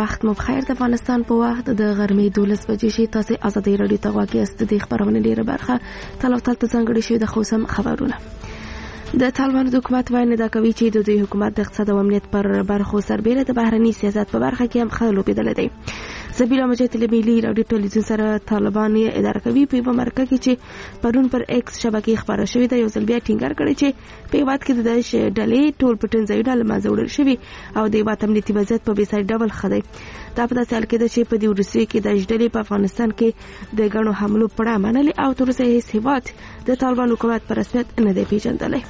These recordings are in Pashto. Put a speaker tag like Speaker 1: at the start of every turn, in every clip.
Speaker 1: وخت مو بخیر. د افغانستان په وخت د غرمې 12 بجې شي. تاسو ازادي رادیو ته غواړئ چې د خبرونه ډیره برخه تلو ته ځانګړي شوی د خوسم خبرونه. د طالبان حکومت وایي دا کوي چې د دوی حکومت د اقتصاد او امنیت پر برخو سربېره د بهرني سیاست په برخه کې هم خلل وبدل دی. زبیلا مجاهد ملي رادیو ټلویزیون سره طالبان یې اداره کوي. په امریکا کې چې پرون پر ایکس شبکې خبره شوې ده، یو ځل بیا ټینګار کړی چې په هیواد کې د داعش ډلې ټول پټن ځایونه له منځه وړل شوي او د هیواد امنیتي وضعیت په بېساري ډول ښه دی. دا په داسې حال کې ده چې په دې وروستیو کې داعش ډلې په افغانستان کې د ګڼو حملو پړه منلې او تر اوسه هیڅ هیواد د طالبان حکومت په رسمیت نه دی پیژندلی.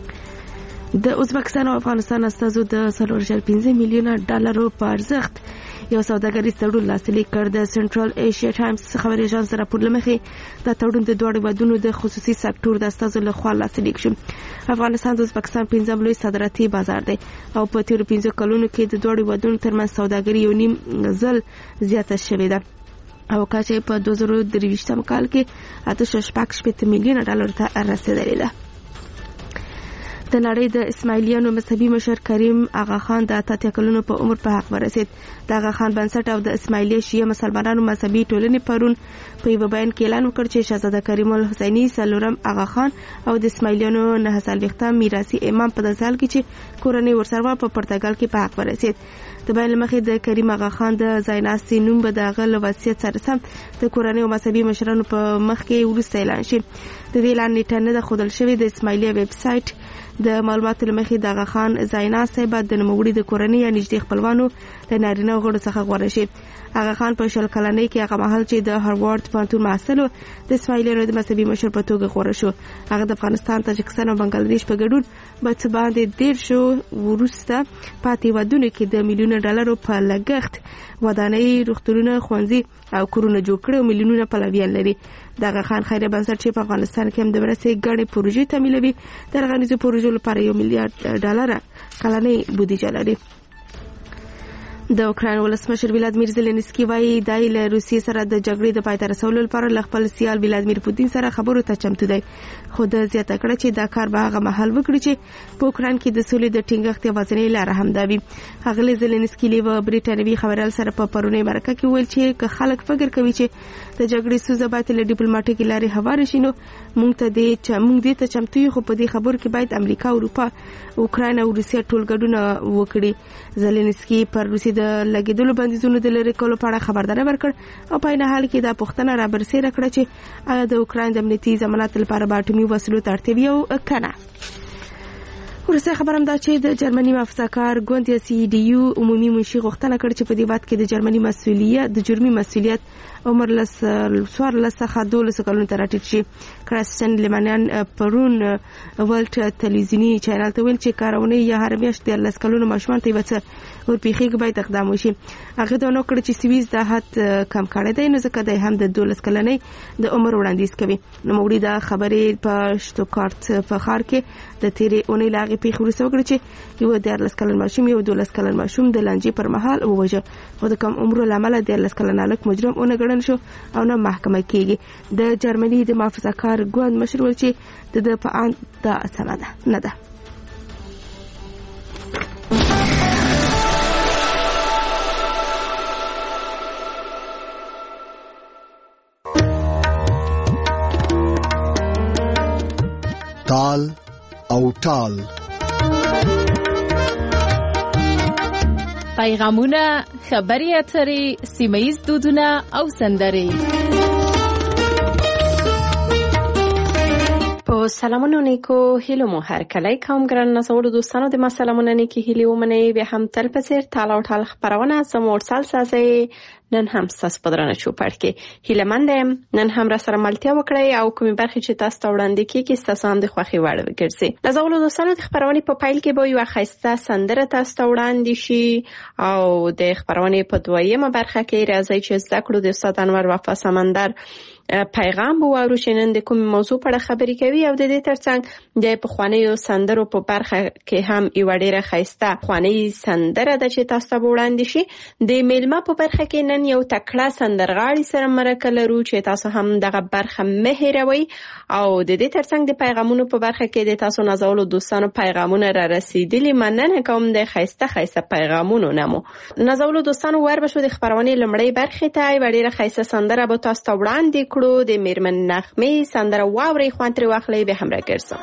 Speaker 1: د ازبکستان او افغانستان استازو د 4.5 میلیونه ډالرو په ارزښت یو سوداګریز تړون لاسلیک کړ. د سنټرال ایشیا ټایمز خبري اژانس راپور لمخې دا تړون د دوه ودونو د خصوصي سکتور د استازو لخوا لاسلیک شو. افغانستان د ازبکستان 15 لوی صادراتي بازار دی او په تیر 15 کلونو کې د دوه ودونو ترمنځ سوداګري یو نیم ځل زیاته شوې ده او کچې په 2023 کال کې 8.8 میلیونه ډالر ته رسیدلې ده. د نړۍ د اسماعیلیانو مذهبي مشر کریم آغا خان د 80 کلونو په عمر په حق ورسید. د آغا خان بنسټ او د اسماعیلی شیعه مسلمانانو مذهبي ټولنې پرون په یو بیان کې اعلان وکړ چې شهزاده کریم الحسیني سلورم آغا خان او د اسماعیلیانو 9 سالويختم میراثي امام په داسې حال کې چې کورنۍ ورسره په پرتګال کې په حق ورسید. د بیان لمخې د کریم آغا خان د ځایناستي نوم به د هغه له وصیت سره سم د کورنۍ او مذهبي مشرانو په مخ کې وروسته اعلان شي. د دې اعلان نیټه نه ده ښودل شوې. د اسماعیلیه ویب سایټ د معلوماتو لمخې د آغا خان ځایناست صاحب د نوموړي د کورنۍ یا نږدې خپلوانو له نارینه غړو څخه غوره شي. آغا خان په 20 کلنۍ کې هغه مهال چې د هاروارد پوهنتون محصل و د اسماعیلیانو د مذهبي مشر په توګه غوره شو. هغه د افغانستان، تاجکستان او بنگلاديش په ګډون په باندې 13 وروسته پاتې ودونو کې د میلیونونو ډالرو په لګښت ودانۍ، روغتونونه، ښوونځي او کورونه جوړ کړي او میلیونونه پلویان لري. د آغا خان خیریه بنسټ چې په افغانستان کې هم د مرستې ګڼې پروژې تمویلوي د غنیزو پروژو لپاره 1 میلیارډ ډالر کلنۍ بودیجه لري. د اوکراین ولسمشر ولادیمیر زيلنسکي وایي دای له روسیې سره د جګړې د پای ته رسولو لپاره له خپل سیال ولادیمیر پوتین سره خبرو ته چمتو دی. خو د زیاته کړه چې دا کار به هغه مهال وکړي چې په اوکراین کې د سولې د ټینګښت یوازینۍ لاره همدا وي. هغه زيلنسکي له بریټانوي خبريال سره په پرونی مرکه کې ویل چې که خلک فکر کوي چې د جګړې سوزه باید له ډیپلوماټیکي لارې هوار شي نو موږ دې ته چمتو یو، خو په دې خبرو کې باید امریکا، اروپا، اوکراین او روسیه ټول ګډون وکړي. زيلنسکي پر روسي د لګیدلو بندیزونو د لری کولو په اړه خبرداری ورکړ او په نه حال کې دا پوښتنه را برسېره کړه چې آیا د اوکراین د امنیتي ضمانت لپاره به اټومي وسلو ته اړتیا وي او کنه. ورسته خبرم دا چې د جرمني محافظه‌کار ګوند یا CDU عمومي منشي غوښتنه کړې چې په دې وخت کې د جرمني جرمي مسؤلیت عمر له 14 څخه 12 کلونو ته راټیټ شي. کرستن لیمانیان پرون ولټ تلویزیونی چینل ته ویل چې کارونه یا هر میاشت د 10 کلونو ماشومان ته وڅ ورپیخي باید اقدام وشي. هغه دا نو کړ چې سویز د حد کم کړی دی نو ځکه د هم د 12 کلنۍ د عمر وړاندیز کوي. نو موږ دا خبرې په شتوکارت په ښار کې د تیرې اونۍ لاغې پیښې وروسته وکړي چې یو 14 کلن ماشوم یو 12 کلن ماشوم د لانجې پر مهال ووژه او د کم عمر لامل د 14 کلن الک مجرم اون ګڼل شو او نه محکمه کیږي. د جرمني د محافظه‌کار ګوند مشر ول چې د په ان دا سمه ده نه ده.
Speaker 2: تال او ټال
Speaker 3: پیغامونه، خبري اترې، سیمه‌ییز دودونه او سندرې.
Speaker 4: په سلامونو نیکو هیلو مو هر کله کوم ګران نسوړو دوستانو د ما سلامونه نیکی هیلو ومنه به هم تل پسیر تال او ټال خبرونه سمور سالسازه نن هم تاسو په درنه چوپړ کې هیله مندم نن هم را سره ملتیا وکړی او کومې برخې چې تاسو ته وړاندې کیږي تاسو هم د خوښي وړ وګرځي. لزاولو دوستانو د خبرونه په پایل کې به یو خاصه سندره تاسو ته وړاندې شي او د خبرونه په دویمه برخه کې راځي چې زده کړو د استاد انور وفا سمندر پیغام وورو چې نن د کوم موضوع په اړه خبرې کوي او د دې ترڅنګ د پخوانیو سندرو په برخه کې هم یو ډیره ښایسته پخوانۍ سندره ده چې تاسو ته وړاندې شي. د میلمه په برخه کې نن یو تکړه سندرغاړي سره مرکه لرو چې تاسو هم دغه برخه مه هېروئ او د دې ترڅنګ د پیغامونو په برخه کې د تاسو نازولو دوستانو پیغامونه را رسیدلي. مننه کوم د ښایسته پیغامونو نمو نازولو دوستانو. ور بشو د خبرونه لمړی برخه ته یو ډیره ښایسته سندره به تاسو ته وړاندې کړو. د میرمن نغمې سندره واوري خوان تر واخلې به همراه ګرځم.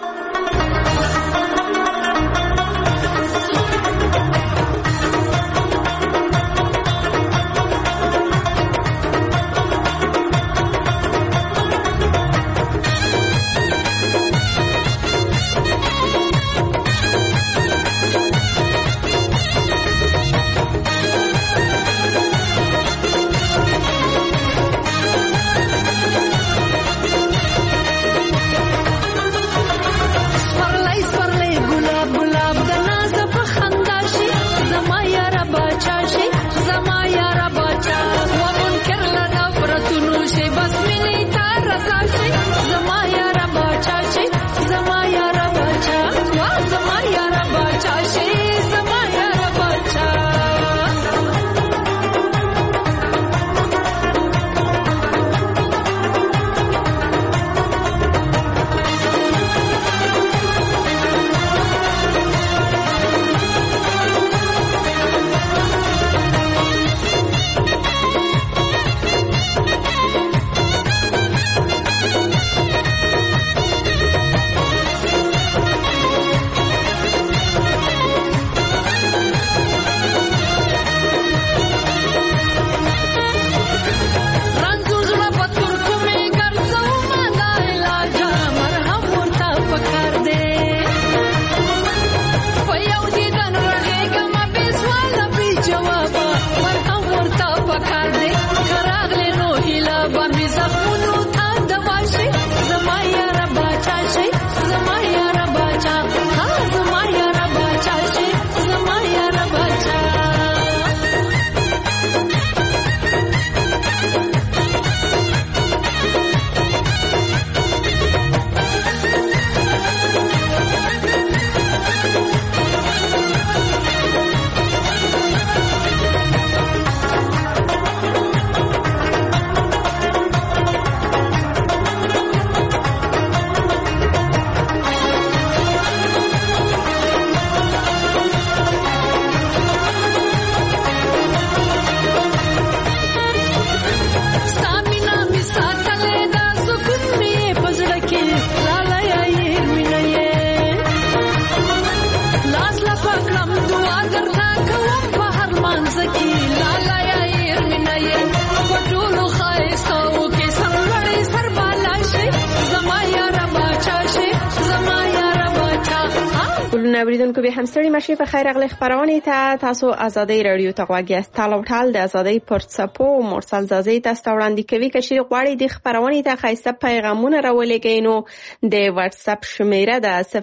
Speaker 4: اوریدونکو به همسری ماشي په خیر اغلی خبرونه ته تاسو آزادۍ رادیو ته غواګی است. طالب ټال د آزادۍ پرڅپو مرسل زازي تاسو وړاندې کوي کشي غواړي د خبرونه ته خایسته پیغامونه راولېږئ نو د واتس اپ شمیره ده 004202211240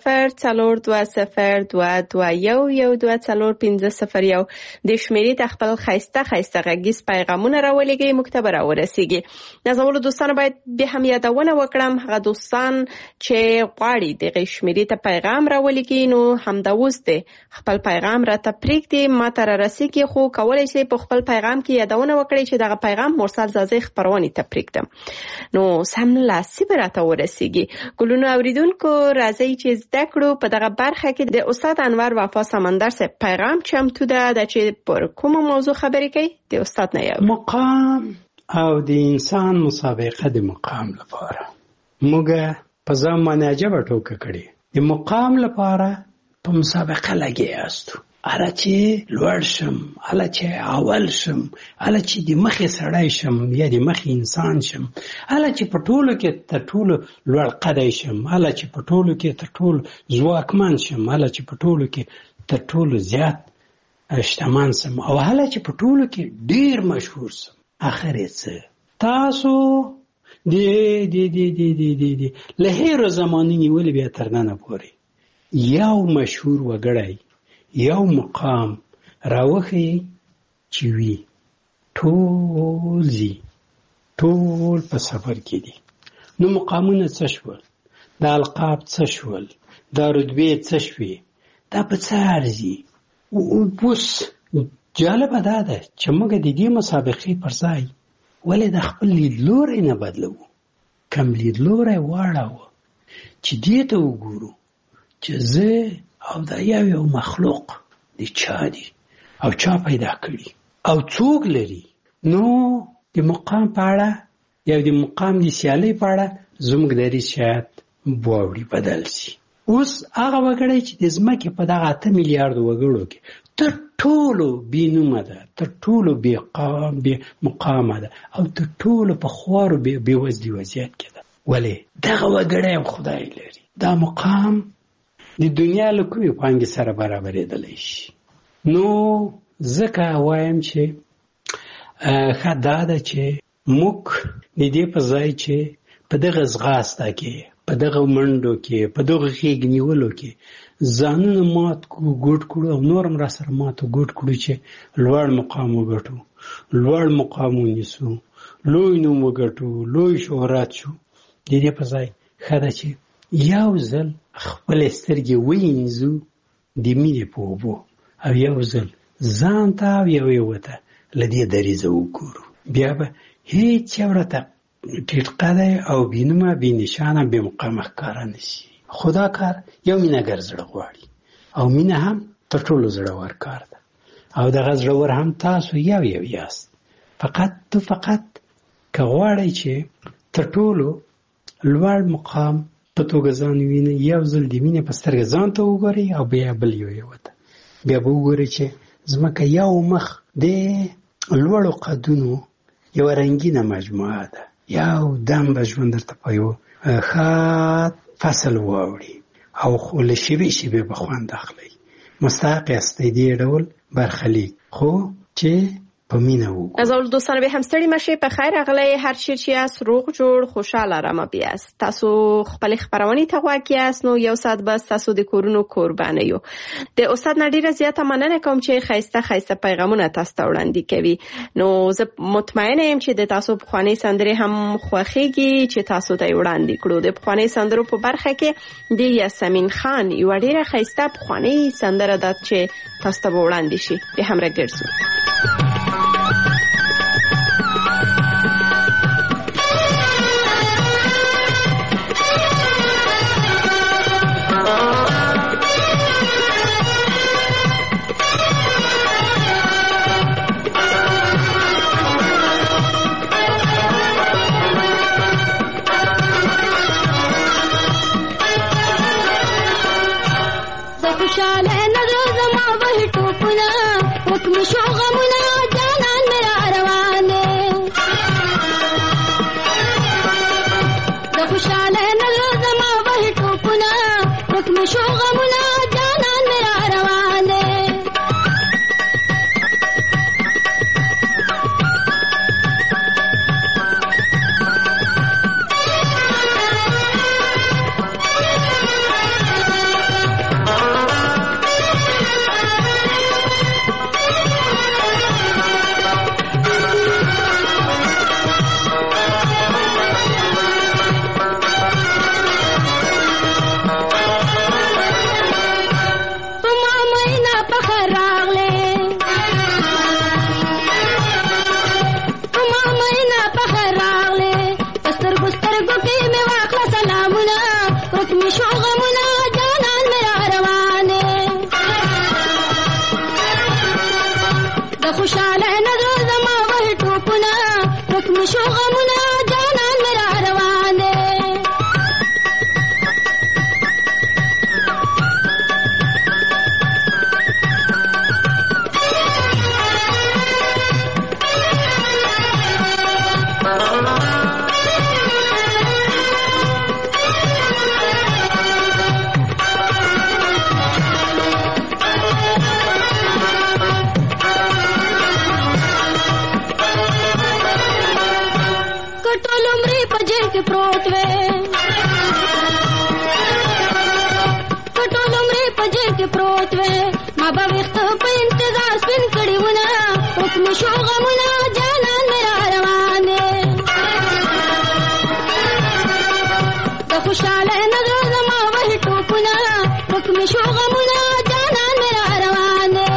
Speaker 4: د شمیرې ته خپل خایسته غږیز پیغامونه راولېږئ مکتبه راورسیږي. نازولو دوستانو باید به هم یادونه وکړم هغه دوستان چې غواړي د شمیرې ته پیغام راولېږي نو همدا اوس دی خپل پیغام را ته پرېږدي ما ته را رسیږي خو کولی شئ په خپل پیغام کې یادونه وکړئ چې دغه پیغام مرسل زازي خپرونې ته پرېږدم نو سملاسي به راته ورسیږي. ګلونو اوریدونکو راځئ چې زده کړو په دغه برخه کې د استاد انور وفا سمندر صاحب پیغام چمتو ده چې پر کومه موضوع خبرې کوي د استاد نه یو
Speaker 5: مقام او د انسان مسابقه د مقام لپاره موږ په ځان باندې عجبه ټوکه کړې د مقام لپاره په مسابقه لګیا یاستو اله چې لوړ شم اله چې اول شم اله چې د مخې سړی شم یا د مخې انسان شم اله چې په ټولو کې تر ټولو لوړ قدی شم اله چې په ټولو کې تر ټولو ځواکمن شم اله چې په ټولو کې تر ټولو زیات شتمن سم او اله چې په ټولو کې ډیر مشهور سم اخر یې څه تاسو دی له هیرو زمانې نیولې بیا تر ننه پورې یو مشهور وګړی یو مقام راوخی چې وي ټول زی ټول په سفر کې دي. نو مقامونه څه شول؟ دا القاب څه شول؟ دا رتبې څه شوې؟ دا په څه ارزي؟ اوس جالبه دا ده چې موږ د دې مسابقې پر ځای ولې د خپل لیدلوری نه بدلو؟ کم لیدلوری واړوه چې دې ته وګورو چې زه او دا یو مخلوق د چا دی او چا پیدا کړي او څوک لري. نو د مقام په اړه یا د مقام د سیالۍ په اړه زموږ دریځ شاید واوړي بدل شي. اوس هغه وګړی چې د ځمکې په دغه 8 میلیارډ وګړو کې تر ټولو بې نومه ده، تر ټولو بې مقامه ده او تر ټولو په خوارو بې وزلي وضعیت کې ده. ولې دغه وګړی هم خدای لري. دا مقام د دنیا له کومې پانګې سره برابرېدلی شي. نو ځکه وایم چې ښه دا ده چې موږ د دې په ځای چې په دغه ځغاسته کې، په دغه منډو کې، په دغه غېږ نیولو کې ځانونه مات ګوټ کړو او نور هم را سره مات ګوټ کړو چې لوړ مقام وګټو، لوړ مقام ونیسو، لوی نوم وګټو، لوی شهرت شو. د دې په ځای ښه ده چې یو ځل خپلې سترګې وینځو د مینې په اوبو او یو ځل ځان ته او یوې ته له دې دریځه وګورو. بیا به هیڅ یو راته ټیټ قده او بینومه بې نشانه بې مقامه ښکاره نه شي. خو دا کار یو مینهګر زړه غواړي او مینه هم تر ټولو زړور کار ده او دغه زړور هم تاسو یو یاست. فقط که غواړئ چې تر ټولو لوړ مقام په توګه ځان وینئ، یو ځل د مینې په سترګه ځان ته وګورئ او بیا بل یو ته. بیا به وګورئ چې ځمکه یو مخ د لوړو قدونو یو رنګینه مجموعه ده. یو دم به ژوند درته په یو ښه فصل واوړي او خو له شیبې به خوند اخلئ. مستحق یاستئ دې ډول برخلیک خو چې په مینه وګورئ.
Speaker 4: از اول دوستان به هم ستړي مشئ. په خیر راغلی. هر چیر چې یاست روغ جوړ خوشحاله ارامه بیاست. تاسو خپل خبرونه ته غوږ یاست. نو یو ساعت بس تاسو د کورونو قربانه یو. د استاد نډیره زیاته مننه کوم چې خیسته پیغامونه تاسو ته وړاندې کوي. نو زه مطمئنه یم چې د تاسو پخوانی سندرې هم خوښیږي چې تاسو ته وړاندې کړو. د پخوانی سندرو په برخه کې د یاسمین خان یو ډیره خیسته پخوانی سندره ده چې تاسو ته وړاندې شي. به هم راګرځو.
Speaker 6: شو غمونه جانان میرا روانه د خوشاله نظر زما وهي ټوپونه حکم شو غمونه جانان مې روان دی.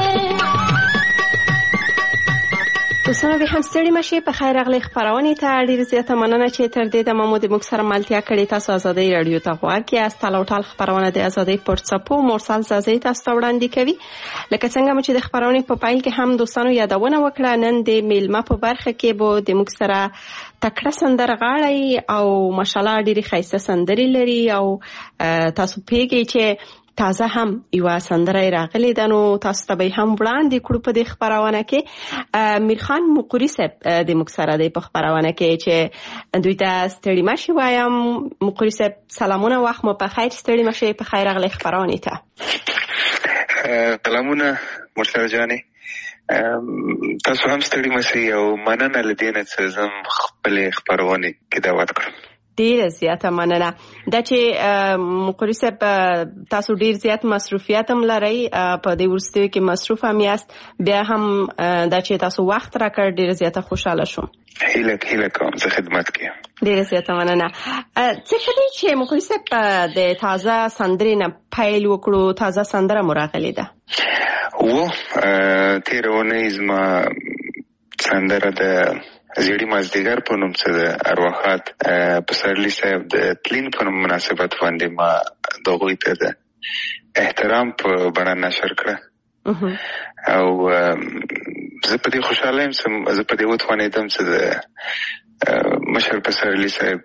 Speaker 4: دوستانو به هم ستړي مشي په خیر راغلی خبرونه ته ډیر زیاته مننه چې تر دې د مو د موږ سره ملتیا کړې. تاسو ازادي رادیو ته غواړئ چې تاسو ټول خبرونه د ازادي پورڅپو مرسل زازي تاسو وړاندې کوي. لکه څنګه چې د خبرونه په پایل کې هم دوستانو یادونه وکړه، نن د میلمه په برخه کې به د موږ سره تکړه سندرغاړی او ماشاءالله ډیره ښایسته سندري لري او تاسو پیګی چې تازه هم یو سندره راغلی ده، نو تاسو ته به هم وړاندې کړو په دې خبرونه کې. میرخان مقری صاحب د موږ سره دی په خبرونه کې چې دوی ته ستړي مشي وایم. مقری صاحب سلامونه، وخت مو په خیر، ستړي مشي په خیر راغلی خبرونه ته.
Speaker 7: سلامونه مرسل جانې، تاسو هم ستړي مشي او مننه لدینه چې زم خپل خبرونه کې دعوت کړم.
Speaker 4: ډیر زیاته مننه. دا چې مقری صاحب تاسو ډیر زیات مصروفیت هم لرئ، په دې ورستیو کې مصروف هم یاست، بیا هم دا چې تاسو وخت راکړ ډیر زیاته خوشاله شوم.
Speaker 7: هیله کوم زه خدمت کوم.
Speaker 4: ډیر زیاته مننه. څه کله چې مقری صاحب د تازه سندرې نه پیل وکړو، تازه سندره مراغلې ده
Speaker 7: و تیرونه زما سندره د زیړی مازدیګر په نوم څه د ارواحات پسرلی صاحب د تلین په مناسبت باندې ما دغوی ته د احترام په بڼه نشر کړه او زه په دې خوشاله یم، زه په دې وتوانېدم چې د مشر پسرلی صاحب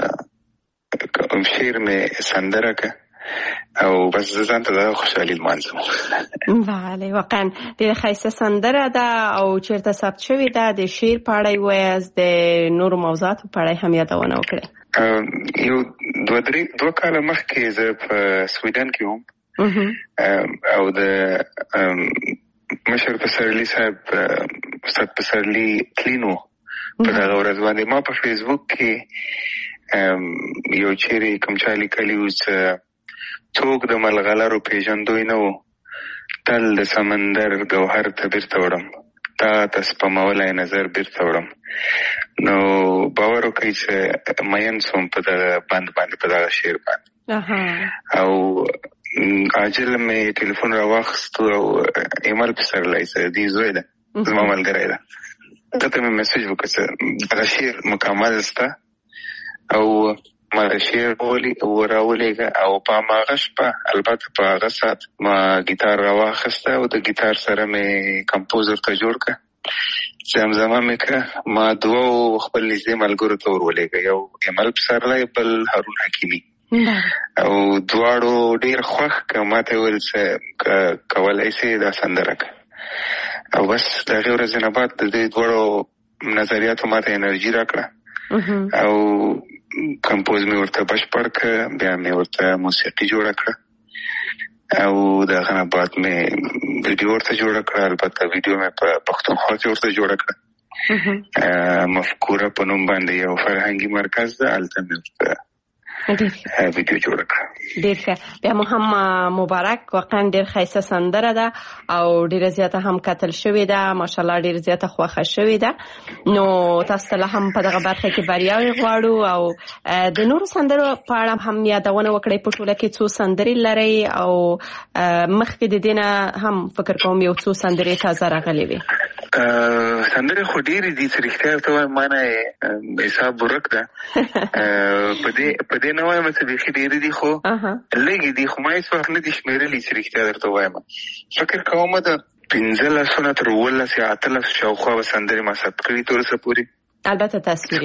Speaker 7: شعر مې سندره که او بس ځان ته دا خوشحالي لمانځم.
Speaker 4: بله واقعا ډېره ښایسته سندره ده او چېرته ثبت شوې ده؟ د شعر په اړه یې وایاست، د نورو موضوعاتو په اړه هم یادونه وکړئ.
Speaker 7: یو دوه کاله مخکې زه په سویډن کې وم او د مشر پسرلی صاحب استاد پسرلی تلینو په دغه ورځ باندې ما په فیسبوک کې یو چیرې کوم چا لیکلي و چې څوک د ملغلرو پیژندوی نه و، تل د سمندر ګوهر ته بیرته وړم، تا ته سپمولی نظر بیرته وړم. نو باور وکړئ چې مین سوم په دغه بند باندې، په دغه شعر باندې. او عاجل مې ټلیفون راواخیستو او ایمیل پسرلی چې دې زوی ده زما ملګری ده، ده ته مې میسج وکړ چې دغه شعر مکمل سته او ما شعر راولېږه او په هماغه شپه البته په هغه ساعت ما ګیتار راواخیسته او د ګیتار سره مې کمپوزر ته جوړ کړه، زمزمه مې کړه. ما دوه خپل نږدې ملګرو ته ورولېږه، یو ایمل پسرلی، بل هارون حکیمي، او دواړو ډېر خوښ که ما ته ویل چې کولی سې دا سندره که. او بس د هغې ورځې نه بعد د دې دواړو نظریاتو ما ته انرژي راکړه او کمپوز مې ورته بشپړ کړه، بیا مې ورته موسیقي جوړه کړه او د هغه نه بعد مې ویډیو ورته جوړه کړه. البته ویډیو مې په پښتونخوا کې ورته جوړه کړه، مفکوره په نوم باندې یو فرهنګي مرکز ده، هلته مې ورته ویډیو جوړه کړه.
Speaker 4: ډېر ښه. بیا مو هم مبارک، واقعا ډېر ښایسته سندره ده او ډېره زیاته هم کتل شوې ده، ماشاءالله ډېر زیاته خوښه شوې ده. نو تاسو ته هم په دغه برخه کې بریاوې غواړو او د نورو سندرو په اړه هم یادونه وکړئ. په ټوله کې څو سندرې لرئ او مخکې د دې نه هم فکر کوم یو څو سندرې تازه راغلې وي؟
Speaker 7: سندرې خو ډېرې دي چې رښتیا ورته وایم ما نه حساب ورک ده. په دې نه وایم چې بیخي ډېرې دي، خو لږې دي، خو ما هېڅ وخت نه دي شمېرلي چې رښتیا درته وایم. فکر کوم د 15 تر 18 یا 18 شاوخوا به سندرې ما ثبت کړي تر اوسه پورې.
Speaker 4: البته تصویري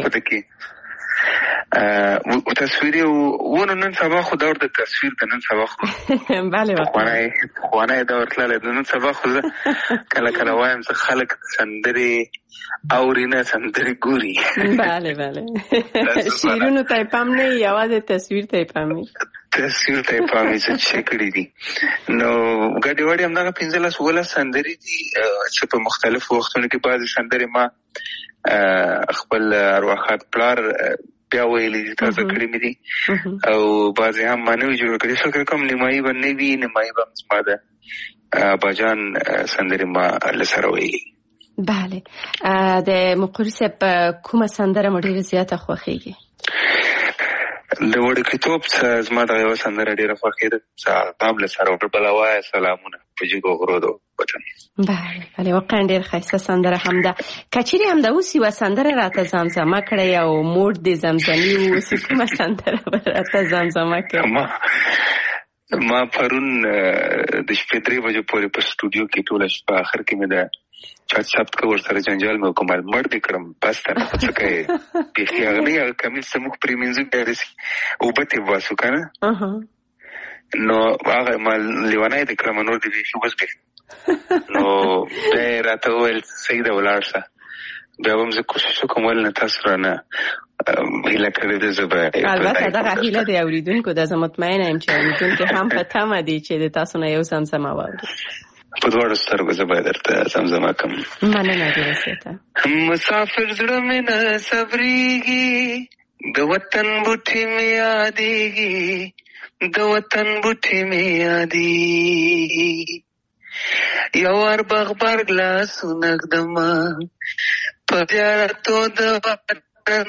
Speaker 7: تصویري و نن سبا خو دور د تصویر د نن سبا خو
Speaker 4: بله
Speaker 7: خوانه دور تللی د نن سبا خو کله کله وایم چې خلک سندرې اوري نه سندرې ګوري.
Speaker 4: بله شعرونو ته یې پام نه، یوازې تصویر ته یې پام وي.
Speaker 7: تصویر ته یې پام وي چې کړي دي. نو ګډې وړې همدغه 15-16 سندرې دي چې په مختلفو وختونو کې بعضې سندرې ما خپل ارواحات پلار بیا ویلي دي، تازه کړي مې دي، او بعضې هم ما نه وي جوړ کړي. فکر کوم نیمایي به نه وي، نیمایي به زما د اباجان سندرې ما له سره ویلي.
Speaker 4: بله. د مقری صاحب کومه سندره مو ډېره زیاته خوښېږي؟
Speaker 7: د وړکتوب څخه زما د یو سندره ډېره خوښېده سلام له سره بلوایه سلامونه په جګو غرو د وطن.
Speaker 4: بله واقعا ډېر ښایسته سندره هم ده. که چیرې همدا اوس یوه سندره راته زمزمه کړئ او موډ د زمزمي واوسي کومه سندره به راته زمزمه کړئ؟
Speaker 7: ما پرون د شپې 3 بجې پورې په سټوډیو کې ټوله شپه آخر کې مې د چات ثبت که ورسره جنجال مې وکړم مړ دې کړم بس ته نه څه کوې بیخي هغه نه هغه کمیس څه موږ پرې مینځو بیا داسې اوبه ترې باسو که نه نو هغه ما لیونی دې کړم نور دې بیخي بس بیخي نو بیا یې راته وویل صحیح ده ولاړ شه بیا به هم زه کوشش وکړم ولې نه تاسو رانه هیله کړې ده زه به
Speaker 4: البته دغه هیله د اورېدونکو ده زه مطمئنه یم چې اورېدونکي هم په تمه دي چې د تاسو نه یو زمزمه واوري.
Speaker 7: په دواړو سترګو زه باید درته زمزمه کړم.
Speaker 4: مننه ډېره زیاته.
Speaker 7: مسافر زړه مې نه صبرېږي د وطن بوټي مې یادېږي د وطن بوټي مې یادېږي یو وار بغبرګ لاسونه ږدمه په زیارتو د وطن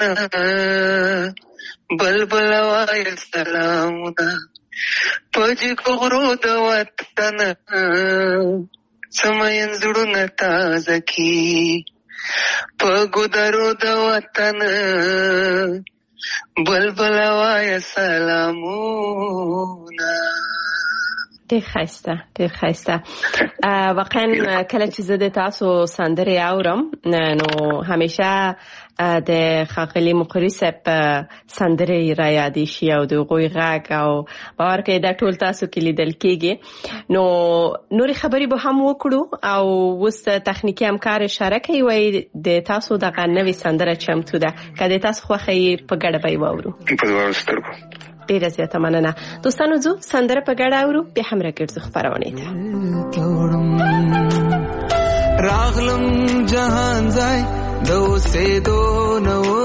Speaker 7: بلبل وایه سلامونه په جګو غرو د وطن سمین زړونه تازه کی په ګودرو د وطن بلبل وایه سلامونه.
Speaker 4: ډېر ښایسته ډېر ښایسته. واقعا کله چې زه د تاسو سندرې اورم نو همیشه د ښاغلي مقري صاحب سندرې را یادې شي او د هغوی غږ او باور کوئ دا ټول تاسو کې لیدل کېږي. نو نورې خبرې به هم وکړو او اوس تخنیکي همکار اشاره کوي وایي د تاسو دغه نوې سندره چمتو ده که د تاسو خوښه یې په ګډه به یې واورو.
Speaker 7: په دواړو سترګو.
Speaker 4: ډېره زیاته مننه. دوستانو ځو سندره په ګډه اورو بیا هم راګرځو خپرونې ته.
Speaker 8: راغلم جهان ځای د اوسېدو نه و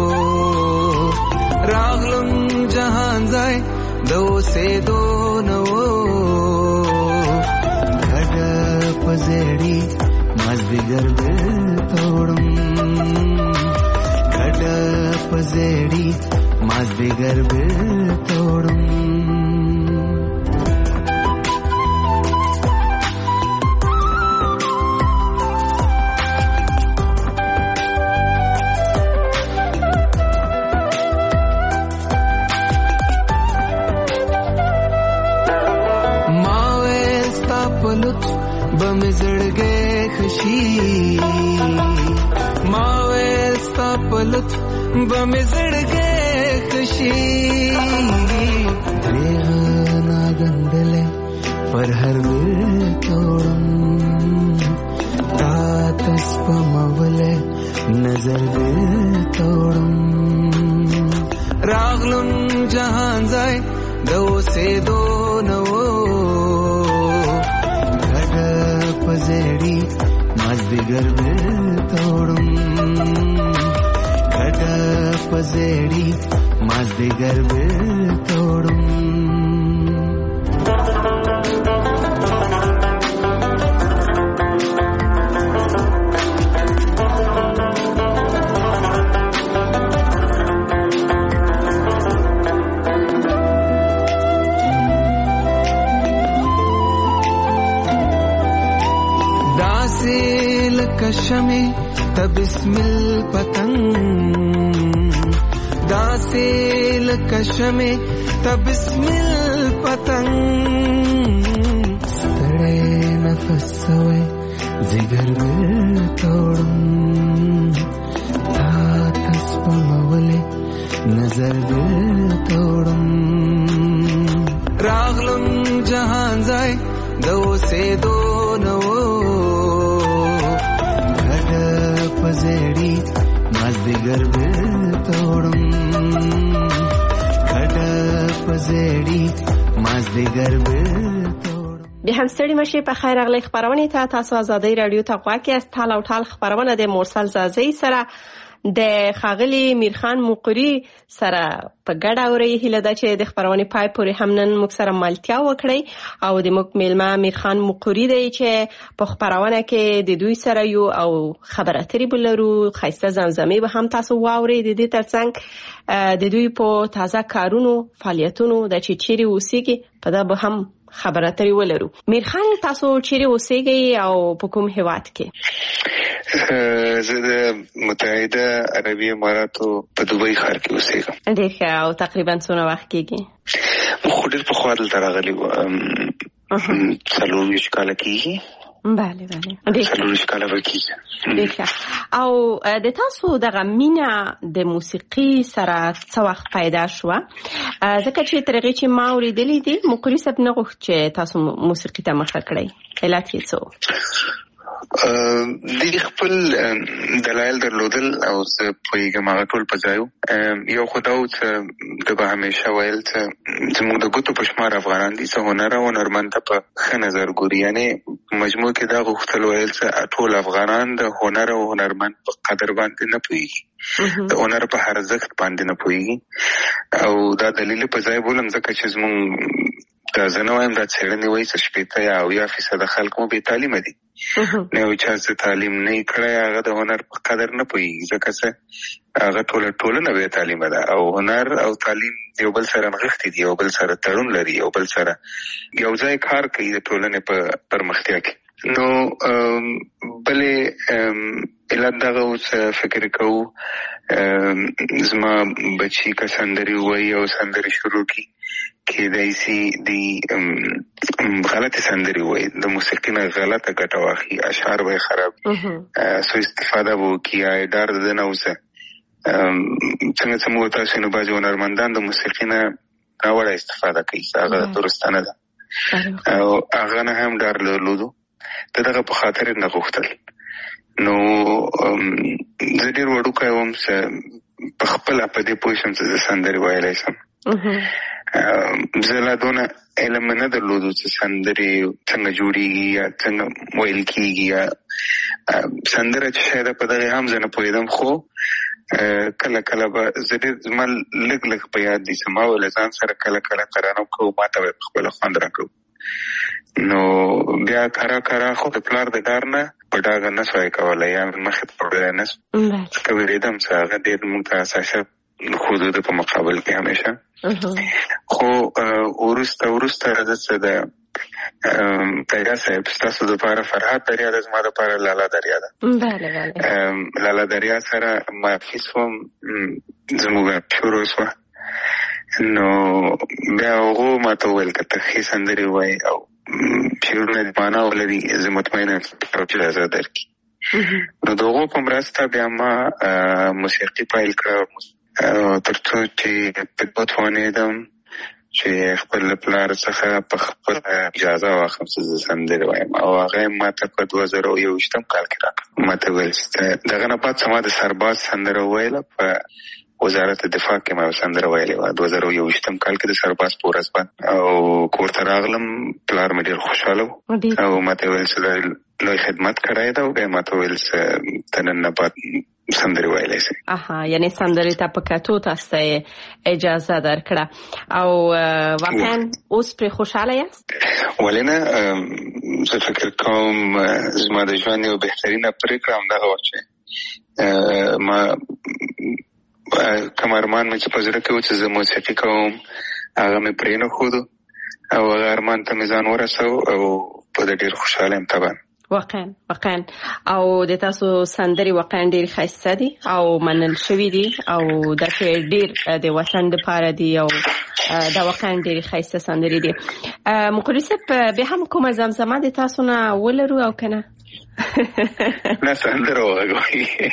Speaker 8: راغلم جهان ځای د اوسېدو نه و ګډه په زړی مازدیګر بیرته وړم ګډه په زړی مازدیګر بیرته وړم. بمې زړګې خشي ما ویل ستا په لطف بمې زړګې خشي دریغ ناګندلې پر هر بیرته وړم تا تسپمولې نظر بیرته وړم راغلم جهان ځای د اوسېدو نه و پزړی مازدیګر بیرته وړم ګډه پزړی مازدیګر بیرته وړم. کشمه ته بسم الپتنګ داسې لکشمه ته بسم الپتنګ ستړی نفس وای زیګر بیرته وړم تا تسپمولې نظر بیرته وړم راغلم جهان ځای د اوسېدو نه و پزړی مازدیګر بیرته وړم ګډه پزړی مازدیګر بیرته وړم.
Speaker 4: بیا هم ستړي مشئ په خیر راغلی خپرونې ته. تاسو ازادۍ راډیو ته غوږ یاست. تال او ټال خپرونه د مرسل زازۍ سره د ښاغلي میرخان مقری سره په ګډه اوري هیله ده چې د خبرونې پای پورې هم نن موږ سره ملتیا وکړي او د موږ میلمه میرخان مقری دی چې په خبرونه کې د دوی سره یو او خبره اترې بلرو خاصه زمزمه به هم تاسو واوري د دې ترڅنګ د دوی په تازه کارونو فعالیتونو د چیرې اوسېږي په دا به هم خبره اترې ولرو. میرخان تاسو چیرې اوسېږئ او په کوم هیواد کې؟
Speaker 7: زه د متحده عربي اماراتو په دوبۍ ښار کې اوسېږم.
Speaker 4: ډېر ښه. او تقریبا څونه وخت کېږي؟
Speaker 7: خو ډېر پخوا دلته راغلی وم، 40 کاله کېږي.
Speaker 4: بله
Speaker 7: 40 کاله به کېږي.
Speaker 4: ډېر ښه. او د تاسو دغه مینه د موسیقي سره څه وخت پیدا شوه؟ ځکه چې تر هغې چې ما اورېدلي دي مقري صاحب نه غوښت چې تاسو موسیقي ته مخه کړئ. علت یې څه؟
Speaker 7: د خپل دلایل درلودل او زه پوهېږم هغه ټول په ځای و. یو خو دا و چې ده به همیشه ویل چې زموږ د ګوتو په شمار افغانان دي چې هنر او هنرمند ته په ښه نظر ګوري. یعنې مجموع کې دا غوښتل ویل چې ټول افغانان د هنر او هنرمند په قدر باندې نه پوهېږي، د هنر په ارزښت باندې نه پوهېږي. او دا دلیل په ځای بولم ځکه چې زموږ دا زه نه وایم دا څېړنې وایي چې 80 یا 90% خلک مو بې تعلیمه دي. نه یو چا چې تعلیم نه یې کړی هغه د هنر په قدر نه پوهېږي ځکه چې هغه ټولنه بې تعلیمه ده او هنر او تعلیم یو بل سره نغښتي دي، یو بل سره تړون لري، یو بل سره یو ځای کار کوي د ټولنې په پرمختیا کې. نو بلې علت دغه اوس فکر کوو زما بچي که سندرې ووایي او سندرې شروع کړي کېدای سي د غلطې سندرې ووایي، د موسیقي نه غلطه ګټه واخلي، اشعار به یې خراب سو استفاده به وکړي یا یې ډار د ده نه اوسه. څنګه چې موږ تاسو نو بعضې هنرمندان د موسیقي نه ناوړه استفاده کوي چې هغه درسته نه ده او هغه نه هم ډار درلودو، د دغه په خاطر یې نه غوښتل. نو زه ډېر وړوکی وم چې په خپله په دې پوه شم چې زه سندرې ویلی شم. زه لا دونه علم نه درلودو چې سندرې څنګه جوړېږي یا څنګه ویل کېږي یا سندره چې شاید په دغې هم زه نه پوهېدم. خو کله کله به زه ډېر زما لږ په یاد دي چې ما ویله ځان سره کله ترانه کوو، ما ته به یې په خپله خوند راکړو. نو بیا کرا خو د پلار د ډار نه په ډاګه نه سوای کولی یا مخې ته وړلی نه سو ځکه وېرېدم چې هغه ډېر مونږ ته حساسیت ښودو د په مقابل کې همیشه. خو وروسته راځه چې د تیرا صاحب ستاسو دپاره فرهاد دریا ده، زما دپاره لالا دریا ده. لالا دریا سره معرفي سوم، زموږ شروع سوه. نو بیا هغو ما ته وویل که ته ښې سندرې ووایې او شعرونه دې معنا ولري زه مطمئنه چې اجازه درکړي. نو د هغو په مرسته بیا ما موسیقي پیل کړه تر څو چې په وتوانېدم چې خپل پلار څخه په خپل اجازه واخلم چې زه سندرې وایم او هغه ما ته په 2021 کال کې راکړه. ما ته ویل دغه نه بعد ما د سرباز سندره وویله په وزارت دفاع کې ما سندره ویلې وه 2021 کال کې د سرباز په ورځ باندې او کور ته راغلم. پلار مې ډېر خوشحاله و او ما ته ویل چې لوی خدمت کړی ده او بیا ما ته ویل چې ته نن نه بعد سندرې ویلی شي.
Speaker 4: یعنې سندرې ته په کتو تاسو ته اجازه درکړه او واقعا اوس پرې خوشحاله یاست؟
Speaker 7: ولې نه، زه فکر کوم زما د ژوند یو بهترینه پرېکړه همدغه وه چې ما کوم ارمان مې چې په زړه کې و چې زه موسیقي کوم هغه مې پرې نه ښودو او هغه ارمان ته مې ځان ورسو او په ده ډېر خوشحاله یم طبعا.
Speaker 4: واقعا او د تاسو سندرې واقعا ډېر ښایسته دي او منل شوي دي او داسې ډېر د وطن دپاره دي او دا واقعا ډېرې ښایسته سندرې دي. مقري صاحب بیا هم کومه زمزمه د تاسو نه ولرو او که نه؟
Speaker 7: نه سندره وغږوئ.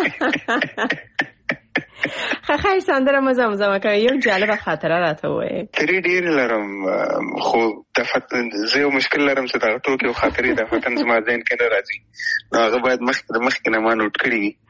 Speaker 4: خیر سندره مو زمزمه کوي، یو جالبه خاطره راته ووایئ.
Speaker 7: خاطرې ډېرې لرم خو زه یو مشکل لرم چې دغه ټوکې او خاطرې دفتن زما ذهن کې نه راځي، نو هغه باید مخکې نه ما نوټ کړي وي.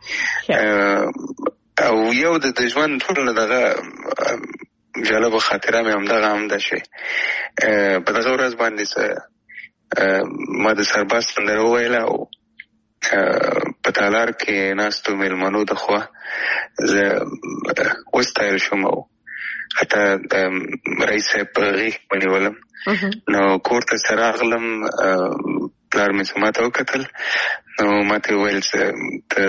Speaker 7: او یو د ژوند ټول دغه جالبه خاطره مې همدغه هم ده چې په دغه ورځ باندې ما د سرباز سندره وویله او په تالار کې ناستو مېلمنو د خوا زه وستایل شوم او حتی رئیس صاحب په غېږ ونیولم. نو کور ته چې راغلم پلار مې څه ماته وکتل نو ماته وویل ته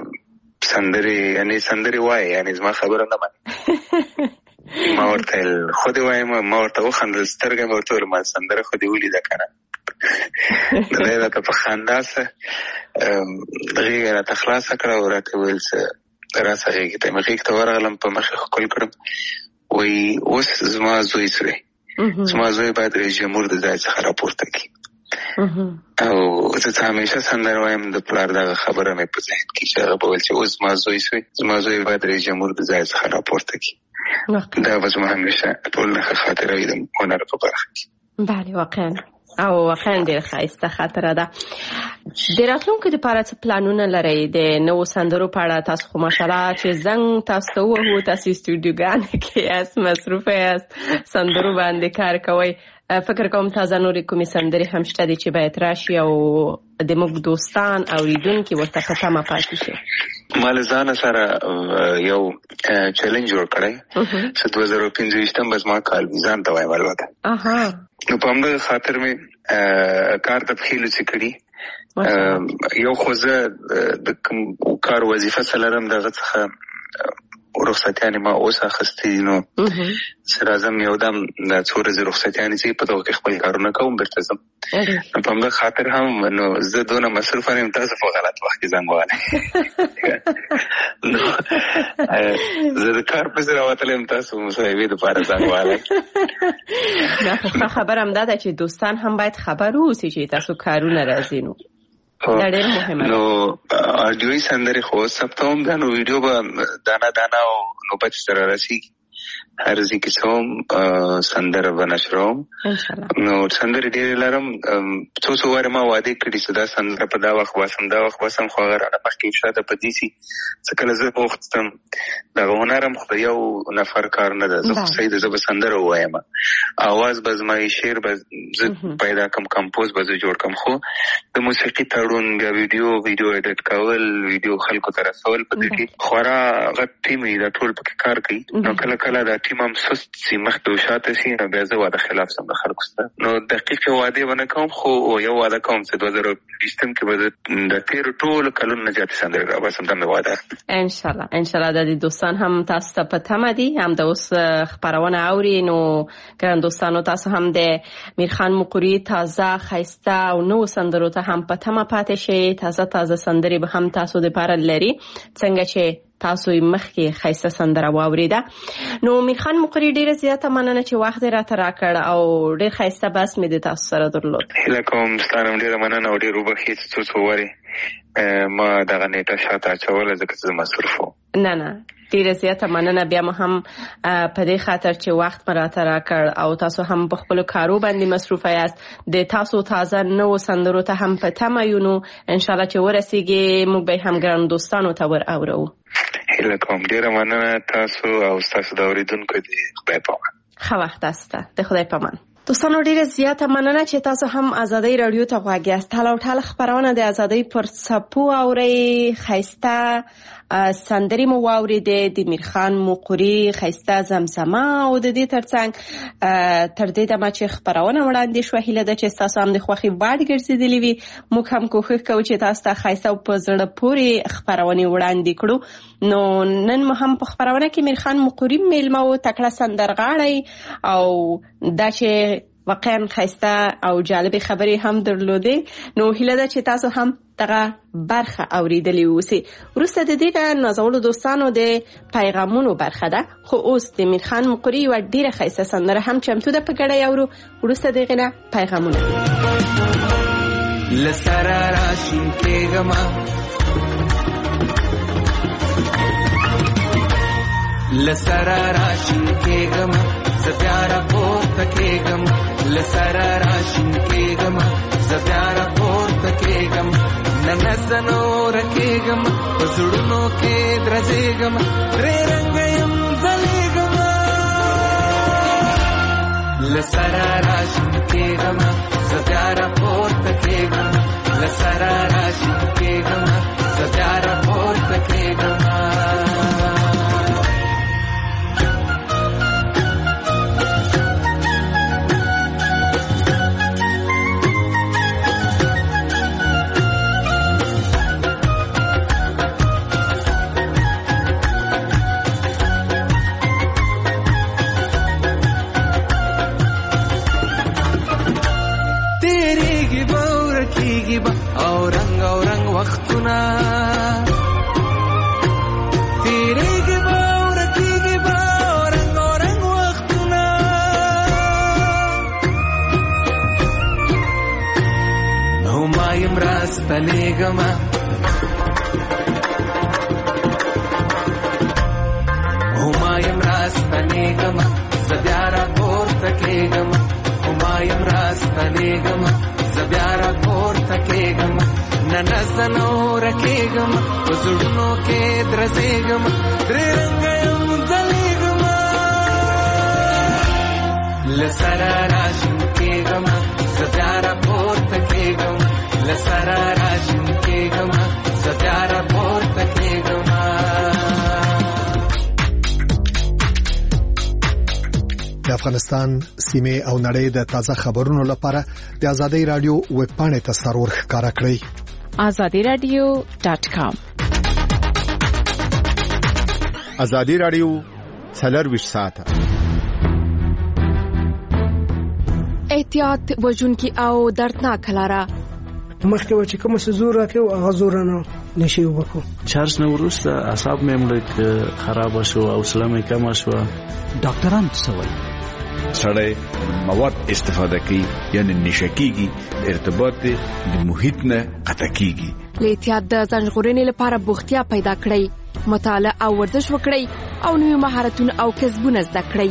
Speaker 7: سندرې وایې یعنې زما خبره نه منې. ما ورته ویل خو دې وایم. ما ورته وخندل سترګه مې ورته ویل ما سندره خو دې ولیده که نه. نو دی راته په خندا سه غېږه راته خلاصه کړه او راته ویل څه راسه غېږې ته. مې غېږ ته ورغلم په مخې ښکل کړم. وایي اوس زما زوی سوی زما زوی باید رئیس جمهور د ځای څخه راپورته کړي. او زه ته همیشه سندره وایم د پلار دغه خبره مې په ذهن کې چې هغه به ویل چې اوس زما زوی سوی زما زوی باید رئیس جمهور د ځای څخه راپورته کړي. دا به زما همیشه ټول ښه خاطره وي د هنر په برخه کې.
Speaker 4: بله واقعا او واقعا ډېر ښایسته خاطره ده. د راتلونکي دپاره څه پلانونه لرئ د نوو سندرو په اړه؟ تاسو خو ماشاءالله چې زنګ تاسو ته ووهو تاسو استودیوګانو کې یاست، مصروفه یاست، سندرو باندې کار کوئ. فکر کوم تازه نورې کومې سندرې هم شته دي چې باید راشي او د موږ دوستان اوریدونکي ورته په تمه پاتې شي.
Speaker 7: ما له ځانه سره یو چیلنج جوړ کړی چې 2025 به زما کال وي. ځان ته وایم البته. نو په همدغه خاطر مې کار ته پښې لوڅې کړي. یو خو زه د کوم کار وظیفه څه لرم دغه څخه رخصتیانې ما اوس اخیستې دي. نو چې راځم یو دم د څو ورځې رخصتیانې چې په دغه کې خپل کارونه کوم بېرته ځم. نو په همدغه خاطر هم نو زه دونه مصروفه یم تاسو په غلط وخت کې زنګ وهلی. زه د کار پسې راوتلی یم تاسو مصاحبې دپاره زنګ وهلی.
Speaker 4: دا خبر همدا ده چې دوستان هم باید خبر واوسي چې تاسو کارونه راځي. نو دا ډېر مهمه ده. نو
Speaker 7: آډیوي سندرې خو ثبتوم دا نو ویډیو به دانه او نوبت سره رسیږي. هر ځای کې څه هم سندره به نشروم. نو سندرې ډېرې لرم. څو وارې ما وعدې کړي چې دا سندره په دا وخت باسم خو هغه رانه مخکې شاته په دې سي څه کله زه وغوښتم دغه هنر هم خو یو نفر کار نه ده. زه خو صحیح ده زه به سندره ووایم اواز به زما شعر به زه پیدا کم کمپوز به زه جوړ کم. خو د موسیقي تړون بیا ویډیو ایډیټ کول ویډیو خلکو ته رسول په دې کې خورا غټ ټیم دا ټول پکې کار کوي. نو کله دا ټیم هم سست سي مخکې او شاته سي نو بیا زه واده خلاف سم د خلکو سره. نو دقیقې وعدې به نه کوم خو یو واده کوم چې 2020 کې به د تېرو ټولو کلونو نه زیاتې سندرې راباسم. دا مې واده.
Speaker 4: انشاءالله د دې دوستان هم تاسو ته په تمه دي هم د اوس خپرونه اوري. نو ګران دوستانو تاسو هم د میرخان مقری تازه ښایسته او نوو سندرو ته هم په تمه پاتې شئ. تازه سندرې به هم تاسو دپاره لري څنګه چې تاسو مخکې ښایسته سندره واورېده. نو میرخان مقری ډېره زیاته مننه چې وخت یې راته راکړ او ډېر ښایسته بحث مې د تاسو سره درلود.
Speaker 7: هیله کوم ستا نه ډېره مننه او ډېر وبخښئ چې څو وارې ما دغه نیټه شاته اچوله ځکه چې زه مصروف وم.
Speaker 4: نه ډېره زیاته مننه بیا مو هم په دې خاطر چې وخت مې راته راکړ او تاسو هم په خپلو کارو باندې مصروفه یاست. د تاسو تازه نوو سندرو ته هم په تمه یو. نو انشاءالله چې ورسیږي موږ به هم ګرانو دوستانو ته ور اورو.
Speaker 7: هیله کوم ډېره مننه تاسو او ستاسو د اورېدونکو د خدای په امان.
Speaker 4: ښه وخت تاسو ته. د خدای په امان. دوستانو ډېره زیاته مننه چې تاسو هم ازادۍ راډیو ته غوږ یاست. ټال او ټال خپرونه د ازادۍ پر څپو اورئ. ښایسته سندرې مو واورېدې د میرخان مقری ښایسته زمزمه او د دې ترڅنګ تر دې دمه چې خپرونه وړاندې شوه هیله ده چې ستاسو هم د خوښې وړ ګرځېدلې وي. موږ هم کوښښ کوو چې تاسو ته ښایسته او په زړه پورې خپرونې وړاندې کړو. نو نن مو هم په خپرونه کې میرخان مقری میلمه و تکړه سندرغاړی او دا چې واقعا ښایسته او جالبې خبرې هم درلودې. نو هیله ده چې تاسو هم دغه برخه اوریدلې اوسئ. وروسته د دې نه نازولو دوستانو د پیغامونو برخه ده خو اوس د میرخان مقری یوه ډېره ښایسته سندره هم چمتو ده په ګډه اورو. وروسته د هغې نه پیغامونه.
Speaker 8: لسره راشین کېږمه لسره راشین کېږمه زه بیا راپورته کېږم. لسره راشین کېږمه زه بیا راپورته کېږم. نه زه نوره کېږم په زړونو کې درځېږم. درې رنګه یم ځلېږم. لسره راشین کېږمه زه بیا راپورته کېږم. لسره راشین کېږمه زه وختونه تیریږي به ورکیږي به رنګ وختونه نو ما یم راستنېږمه همایم راستنېږمه زه بیا راپورته کېږمه همایم راستنېږمه زه بیا راپورته کېږمه نه زه نوره کېږمه په زړونو کې درزېږمه درې رنګه یم ځلېږمه له سره راشین کېږمه زه بیا راپورته کېږمه له سره راشین کېږمه زه بیا راپورته کېږمه.
Speaker 2: د افغانستان سیمې او نړۍ د تازه خبرونو لپاره د ازادي رادیو ویب پاڼې ته سرور ښکارا کړئ
Speaker 3: azadiradio.com.
Speaker 9: ازادي رادیو 24 ساعته
Speaker 1: احتیاط وژونکي او دردناک لاره
Speaker 10: مخکې و چې کوم څه زور راکړو هغه زور نه نشي وبکو
Speaker 11: چارج نه ورسته اعصاب مې ملک خراب شو او سلامه کم شو.
Speaker 12: ډاکټران څه وایي؟
Speaker 13: سړی مواد استفاده کوي یعنی نشکیږي ارتباط د محیط نه قطع کیږي.
Speaker 1: احتیاط د ځان ژغورنې لپاره بوختیا پیدا کړئ، مطالعه او ورزش وکړئ او نوي مهارتونه او کسبونه زده کړئ.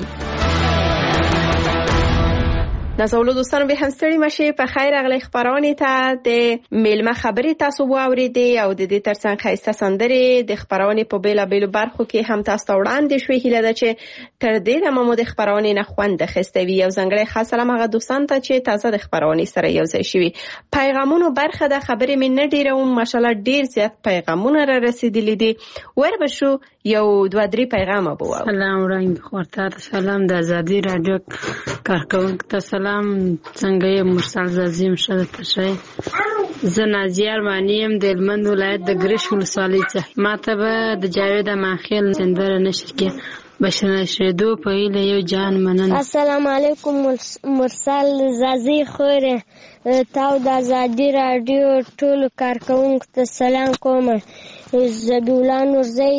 Speaker 4: نازولو دوستانو به هم ستړي مشي په خیر اغلی خبرونه ته د میلمه خبري تاسو واوریدي او د دې ترڅنګ خاصه سندري د خبرونه په بیلا بیلو برخو کې هم تاسو ته وړاندې شوې هیله ده چې تر دې د مو د خبرونه نه خوند خستوي او ځنګړی خاص سلام هغه دوستان ته چې تازه د خبرونه سره یو ځای شوي. پیغامونو برخه د خبرې من نه ډیروم، ماشالله ډیر زیات پیغامونه را رسیدلي دي. وربشو یو 2-3 پیغام به وو.
Speaker 14: سلام وړاندې خورته سلام د ازادي رادیو کارکونکو ته سلام. څنګه یې مرسل زازیم شته تشه زه نازیار مانیم د هلمند ولایت د ګرش ولسوالۍ څخه. ماته به د جاوید امانخیل سندره نشر کې بشنه شیدو په ایله یو جان مننه.
Speaker 15: السلام علیکم مرسل زازی خوره تاو د ازادي رادیو ټول کارکونکو ته سلام کوم. زبیولان ورزی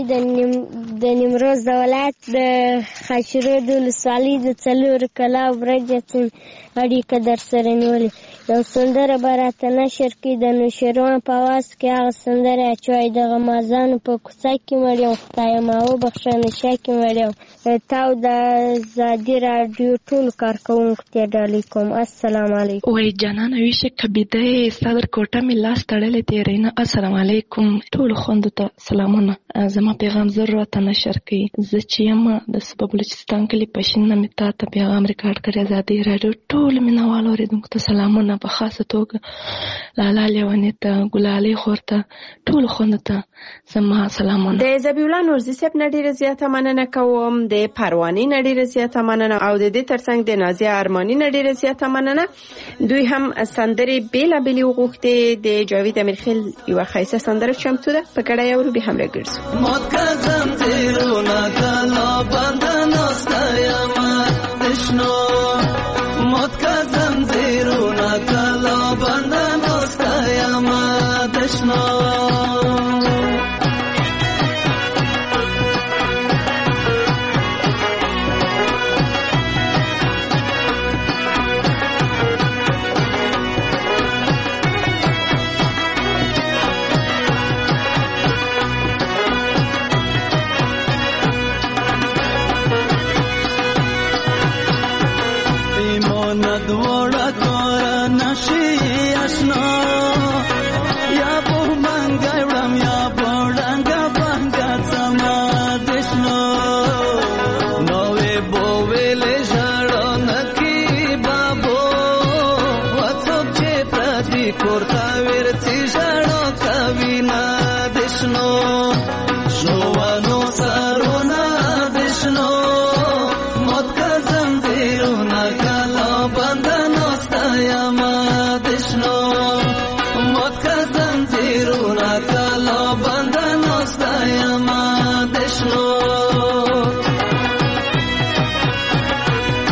Speaker 15: د نیمروز د ولایت د خاشرود ولسوالۍ د څلور کلا برجتون اړیکه در سره نیولې. یو سندره به راته نشر کړي د نوشیروان په اواز کې هغه سندره اچوي د غمازانو په کوڅه کې مړیم خدای ما وبخښه نشه کې مړیم. تاو د ازادي رادیو ټول کارکونکو ته ډالۍ کوم. السلام علیکم.
Speaker 16: وای جانانه ویشه کبیده صدر کوټه می لاس تړلې تیرینه. السلام علیکم ټول خوندو ته سلامونه. زما پیغام ضرورت نشر کړي. زه چې یم د سبب بلوچستان کلی پښینه می ته پیغام ریکارډ کړی. ازادي رادیو ټول مینوالو اوریدونکو ته سلامونه په خاصه توګه لالا لیونی ته ګلالي خورته ټول خوندو ته زما سلامونه.
Speaker 4: د زبیولا نورزي صاحب نډیره زیاته مننه کوم، د پرواني نډیره زیاته مننه او د دې ترڅنګ د نازیه ارماني نډیره زیاته مننه. دوی هم سندري بیلا بیلی وغوښتي. د جاوید امیرخیل یو خاصه سندره چمتو ده، په کډه یو به هم راګرځو.
Speaker 8: مات کزم تیرونه کلا بندنا ستایما دشنو مات کزم تیرونه کلا بندنا ستایما دشنو دوڑا کورا نشی اشنا یا بو منگا وڑم یا بوڑنگا بانگا سما دشنو نوے بووے لے جاڑو نکی بابو واتسوک چے پرادی کورتا ورچی جاڑو کبینا دشنو شوانو سارونا دشنو موت کا زنجیرونا کلا بندنا ستایما دشنو موت کا زنجیرونا کلا بندنا ستایما دشنو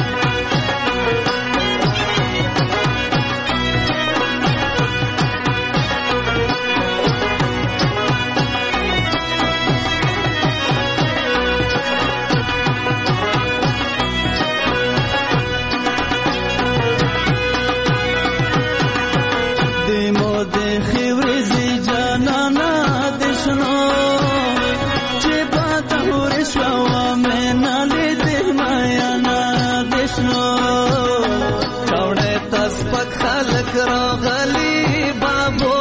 Speaker 8: خلک راغلی بابو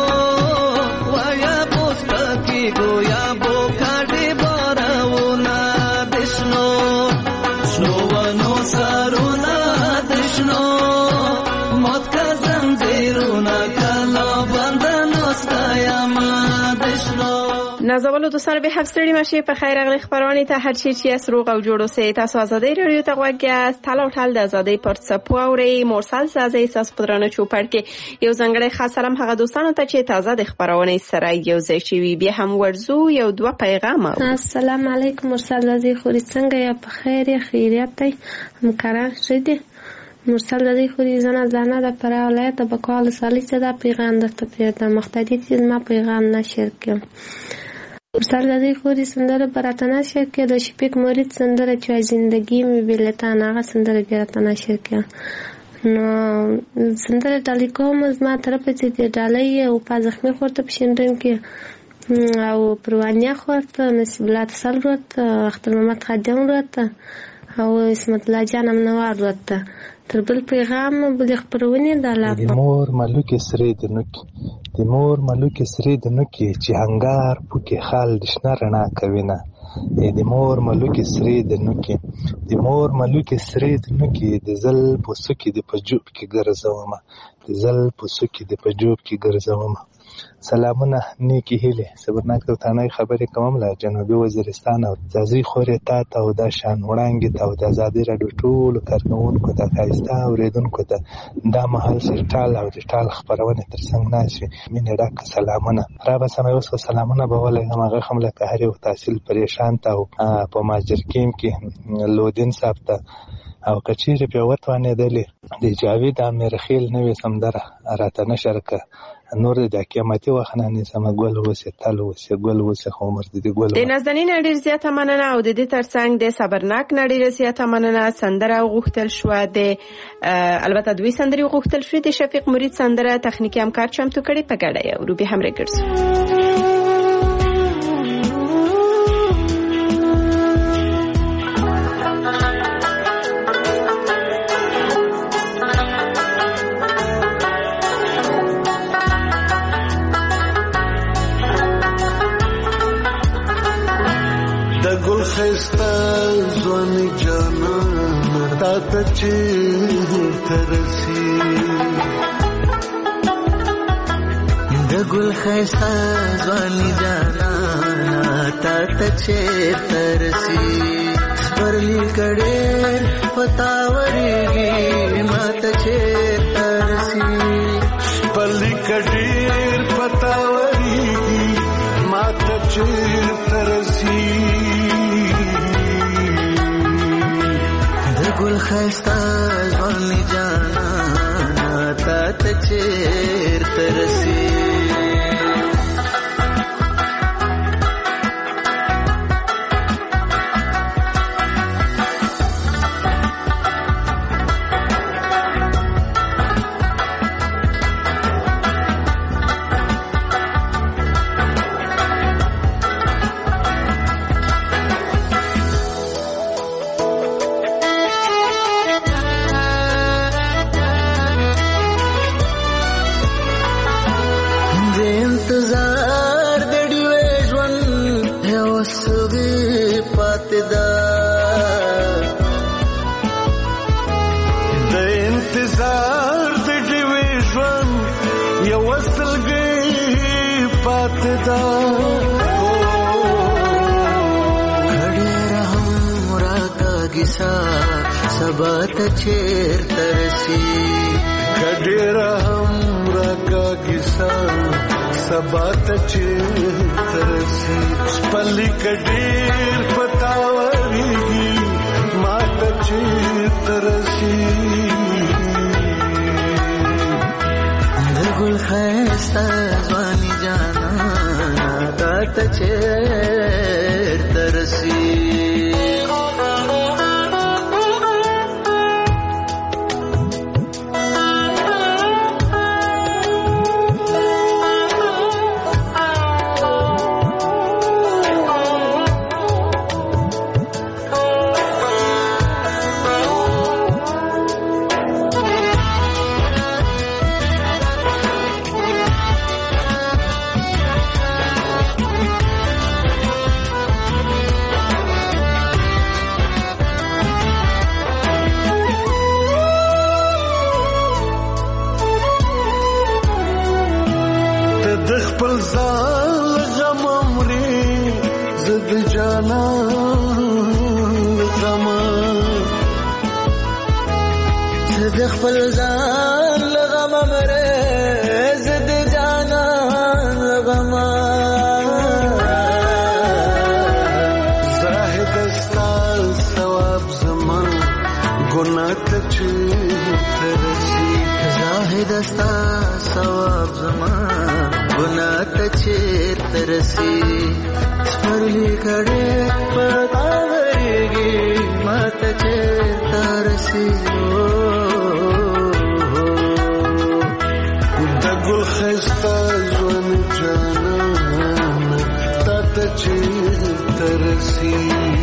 Speaker 8: ویا پوسټکی ګویا بو کاډي بارونه دشنو شنو ونو سرونه دشنو مات کا زنجیرونه کلا بندنو ستایم دشنو.
Speaker 4: نازولو دوستان به هفستری ماشی په خیر اغلی خبرانی ته هر چی از روغ او جوړو سه تاسو آزادی رادیو ته غوږی تاله او ټال د آزادی پر څپو اوري مرسل سازي احساس پدرانه چوپړ کې یو ځنګړی خاص سلام هغه دوستانو ته چې تازه د خبرونه سره یو ځای شي بیا هم ورزو یو دوه پیغام.
Speaker 17: السلام علیکم مرسل رضی خوري څنګه یا په خیر خیریت ته همکاران شدي مرسل رضی خوري زنه د پر ولایت په کال سالی صدا پیغام درته پیدا مختدی چیز ما پیغام نشر کړم. مرسل رضی خوري سندره برات نشر کړ د شپږ مرید سندره چې زندگی می بلتان هغه سندره برات نشر کړ نو سندره ټالیکوم ما طرف ته دی ډالۍ او په زخمی خورته پښیندم کې او پروانیا خورته نصیب الله تصل ورته اختر محمد خادم ورته او اسمت الله جانم نوار ورته تر بل پیغام بل خبرونه د
Speaker 18: مور ملوک سری د نوک د مور ملوک سری د نوک چې هنګار پوکي خال دشنه رڼا کوي نه د مور ملوک سری د نوک د مور ملوک سری د نوک د زل پوسکی د پجوب کې ګرځوم د زل پوسکی د پجوب کې ګرځوم. سلامونه نیکی هیله صبرناک تانه خبرې کوم لا جنوبي وزیرستان او ځازي خورې تا ته او د شان وړاندې ته او د آزادي راډیو ټول کارکونکو ته خایسته اوریدونکو ته دا مهال سرټال او ډیټال خبرونه تر څنګ ناشي مینه ډاک سلامونه را به سمه اوس سلامونه به ولې هغه خمله که هر یو تحصیل پریشان ته او په ماجر کې لودین صاحب ته او کچیر په وټوانه دلی د جاوید امرخیل نوې سمدره راته نشرکه نور د قیامتي وخت نه سم ګل وسه تل وسه ګل وسه عمر د ګل
Speaker 4: د نازنین ډیر زیاته مننه او د دې ترڅنګ د صبرناک ډیر زیاته مننه سندره غوښتل شو د البته دوی سندري غوښتل شو د شفیق مرید سندره تخنیکی همکار چمتو کړي په ګډه او روبي هم رګرس.
Speaker 19: خستا زوانی جانا تا تا چیر ترسی د ګل خستا زوانی جانا تا تا چیر ترسی پرلی کډیر پتاورېږي ما ته چیر ترسی پرلی کډیر پتاورېږي ما ته چیر ترسی ګل خستا ځواني جانا تا ته چیر ترسي سبات چیر ترسی کډیرا هم راکا کیسا سبات چیر ترسی پلی کډیر پتاوریږي ما ته چیر ترسی دګل خستا ځواني جانا تا ته چیر ترسی خپل ځان غم مري زد جانان غم زد خپل ځان غم مري زد جانان غم زاهد استا ثواب زمان ګناه ته ترسي زاهد استا ثواب زمان ګناه ته ترسي سپرلی کړه پتا ورګي ماته ترسي د ګل خستا ژوند جانان ته ترسي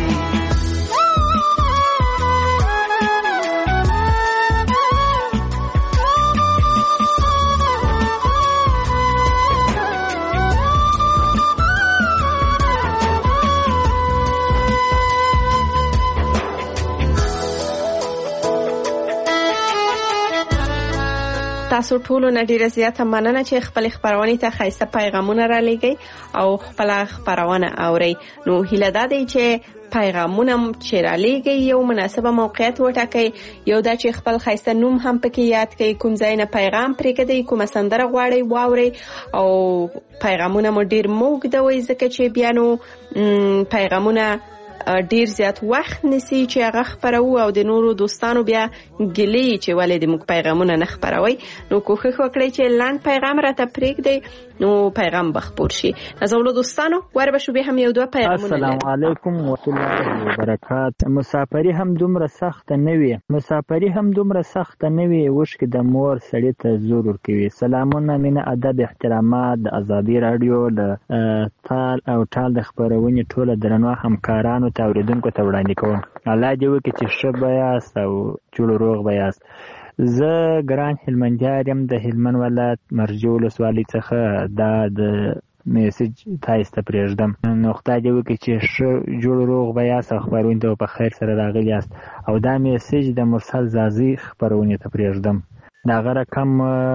Speaker 4: تاسو ټولو نه ډیره زیاته مننه چې خپل خبرونه ته خاصه پیغامونه را لګي او خپل خبرونه اوري. نو هیله ده چې پیغامونه چې را لګي یو مناسبه موقعیت وټاکي، یو دا چې خپل خاصه نوم هم پکې یاد کړئ، کوم ځای نه پیغام پرې کړئ، کوم سندره غواړئ واوري او پیغامونه مو ډیر موږدوي ځکه چې بیا نو پیغامونه ډیر زیات وخت نسی چې هغه خبرو او د نورو دوستانو بیا ګلې چې ولې د موږ پیغامونه نه خبروي. نو کوښښ وکړئ چې لاند پیغام راته پرېږدئ نو پیغام بخپور شي. نازولو دوستانو ور به هم یو دوه پیغامونه.
Speaker 20: السلام علیکم ورحمت الله وبرکاته. مسافری هم دومره سخت نه وي، مسافری هم دومره سخت نه وي، وشکې د مور سړی ته زور ورکوي. سلامونه، مینه، ادب، احترامات د ازادي رادیو د تال او ټال د خبرونې ټوله درنو همکارانو ته اوریدونکو ته وړاندې کوم. الله دې وکړي چې ښه به یاست او جوړ روغ به یاست. زه ګران هلمندیار یم د هلمند ولایت مرجو ولسوالۍ څخه دا د میسج تاسو ته پرېږدم. نو خدای دې وکړي چې ښه جوړ روغ به یاست او خبرونه ته په خیر سره راغلي یاست. او دا میسج د مرسل زازي خبرونه ته پرېږدم. دا غره کم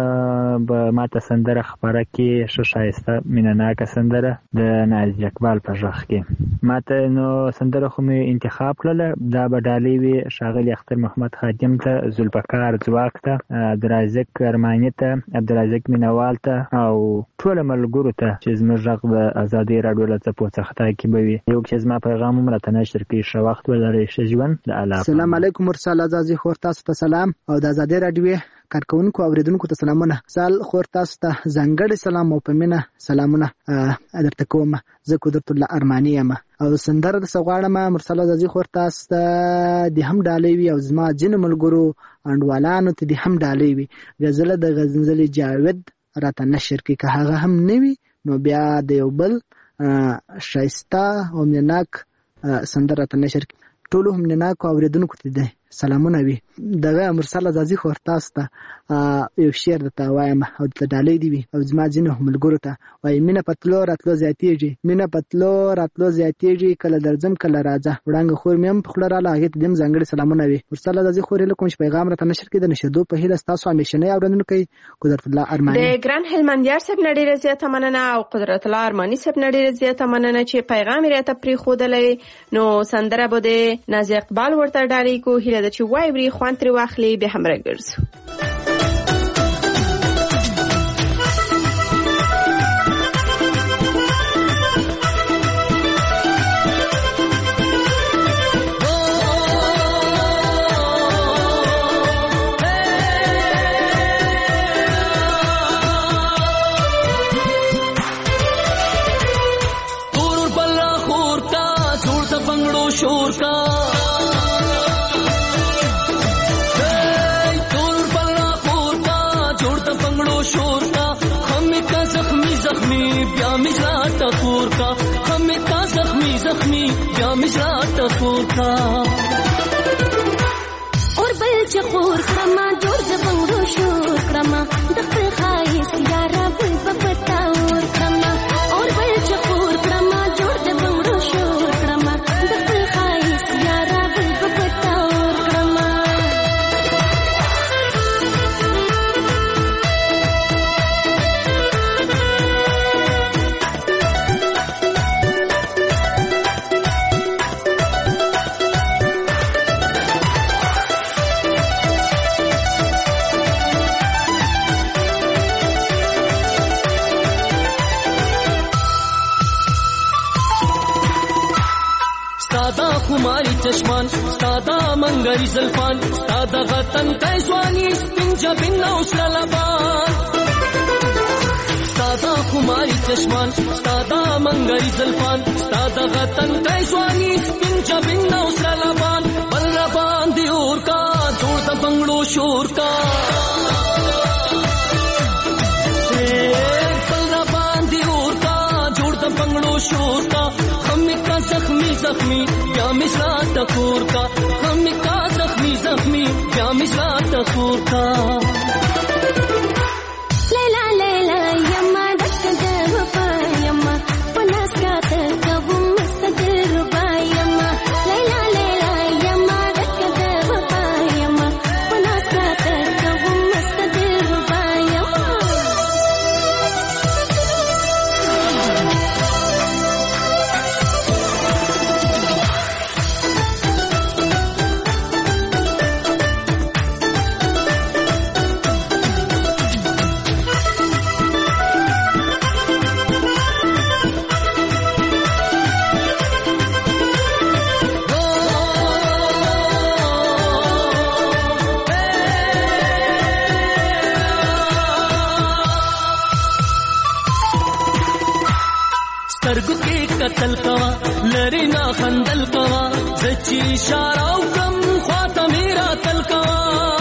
Speaker 20: به ماته سندره خبره کې ښه ښایسته مینهناکه سندره د نازي اقبال په غږ کې ماته نو سندره خو مې انتخاب کړله. دا به ډالۍ وي ښاغلي اختر محمد خادم ته، ذوالفقار ځواک ته، عبدالرازق ارماني ته، عبدالرازق مینوال ته او ټولو ملګرو ته چې زموږ غږ د ازادۍ راډیو له څپو څخه تعقیبوي. یو چې زما پیغام هم راته نشر کړي. ښه وخت ولرئ، ښه ژوند. د الله
Speaker 21: السلام علیکم مرسل ازازي خور تاسو ته سلام او د ازادۍ راډیو کارکونکو اوریدونکو ته سلامونه. سال خور تاسو ته ځانګړی سلام او پمنه سلامونه درته کوم. زه قدرت الله ارماني یم او سندره د سغواړم مرسل ازازي خور تاسو ته د هم ډالۍ وي او زما جن ملګرو انډوالانو ته د هم ډالۍ وي. غزل د غزنزلي جاوید راته نشر کې که هغه هم نوي نو بیا د یو بل شایسته او مناک سندره راته نشر کې ټول هم مناک اوریدونکو ته ده سلامونه وي. دغه مرسل ازازي خور تاسو ته یو شعر درته وایم او د ډالۍ دی وي او زما ځینو ملګرو ته وایي مینه پتلو راتلو زیاتېږي، مینه پتلو راتلو زیاتېږي، کله درځم کله راځه، وړانګه خور مې هم په خوله راله هغې ته دې هم ځانګړي سلامونه وي. مرسل ازازي خور هیله کوم چې پیغام راته نشر کړي. د نشردو په هیله ستاسو همیشنی اورېدونکی قدرت الله ارماني.
Speaker 4: د ګران هلمندیار صاحب نه ډېره زیاته مننه او قدرت الله ارماني صاحب نه ډېره زیاته مننه چې پیغام یې راته پرېښودلی. نو سندره به د نازي اقبال ورته ډالۍ کو. هیله ده چې وایي خوان ترې واخلي بیا هم راګرځو.
Speaker 22: تور بلا خور کا جوړ د بنگړو شور کا بیا مجرا ټکور کا همې تا زخمی زخمی بیا مجرا ټکور کا
Speaker 6: اور بل چې خور کړما جوړ د بنګړو شور کړما د خپل خایس یارا بل په پتا اور کړما اور بل چې خور کړما جوړ د بنګړو شور کړما د خپل خایس یارا بل په پتا اور کړما
Speaker 22: منګری زلفان ستا دغه تنکۍ ځواني سپین جبین او سره لبان ستا د خماري چشمان ستا د منګری زلفان ستا دغه تنکۍ ځواني سپین جبین او سره لبان بل ربان دی اور کا جوړ د بنگړو شور کا بل ربان دی اور کا جوړ د بنگړو شور کا हम का जख्मी जख्मी क्या मिसरा टकोर का हम का जख्मी जख्मी क्या मिसरा टकोर का
Speaker 6: लैला लैला यम्मा डक देवपा यम्मा पनास्कात कबू मस्तदिल रुबा यम्मा लैला लैला यम्मा डक देवपा यम्मा पनास्कात कबू मस्तदिल रुबा यम्मा
Speaker 22: سترګو کې قتل کوا لری نا خندل کوا زچی اشاره وکم خواته میرا تل کوا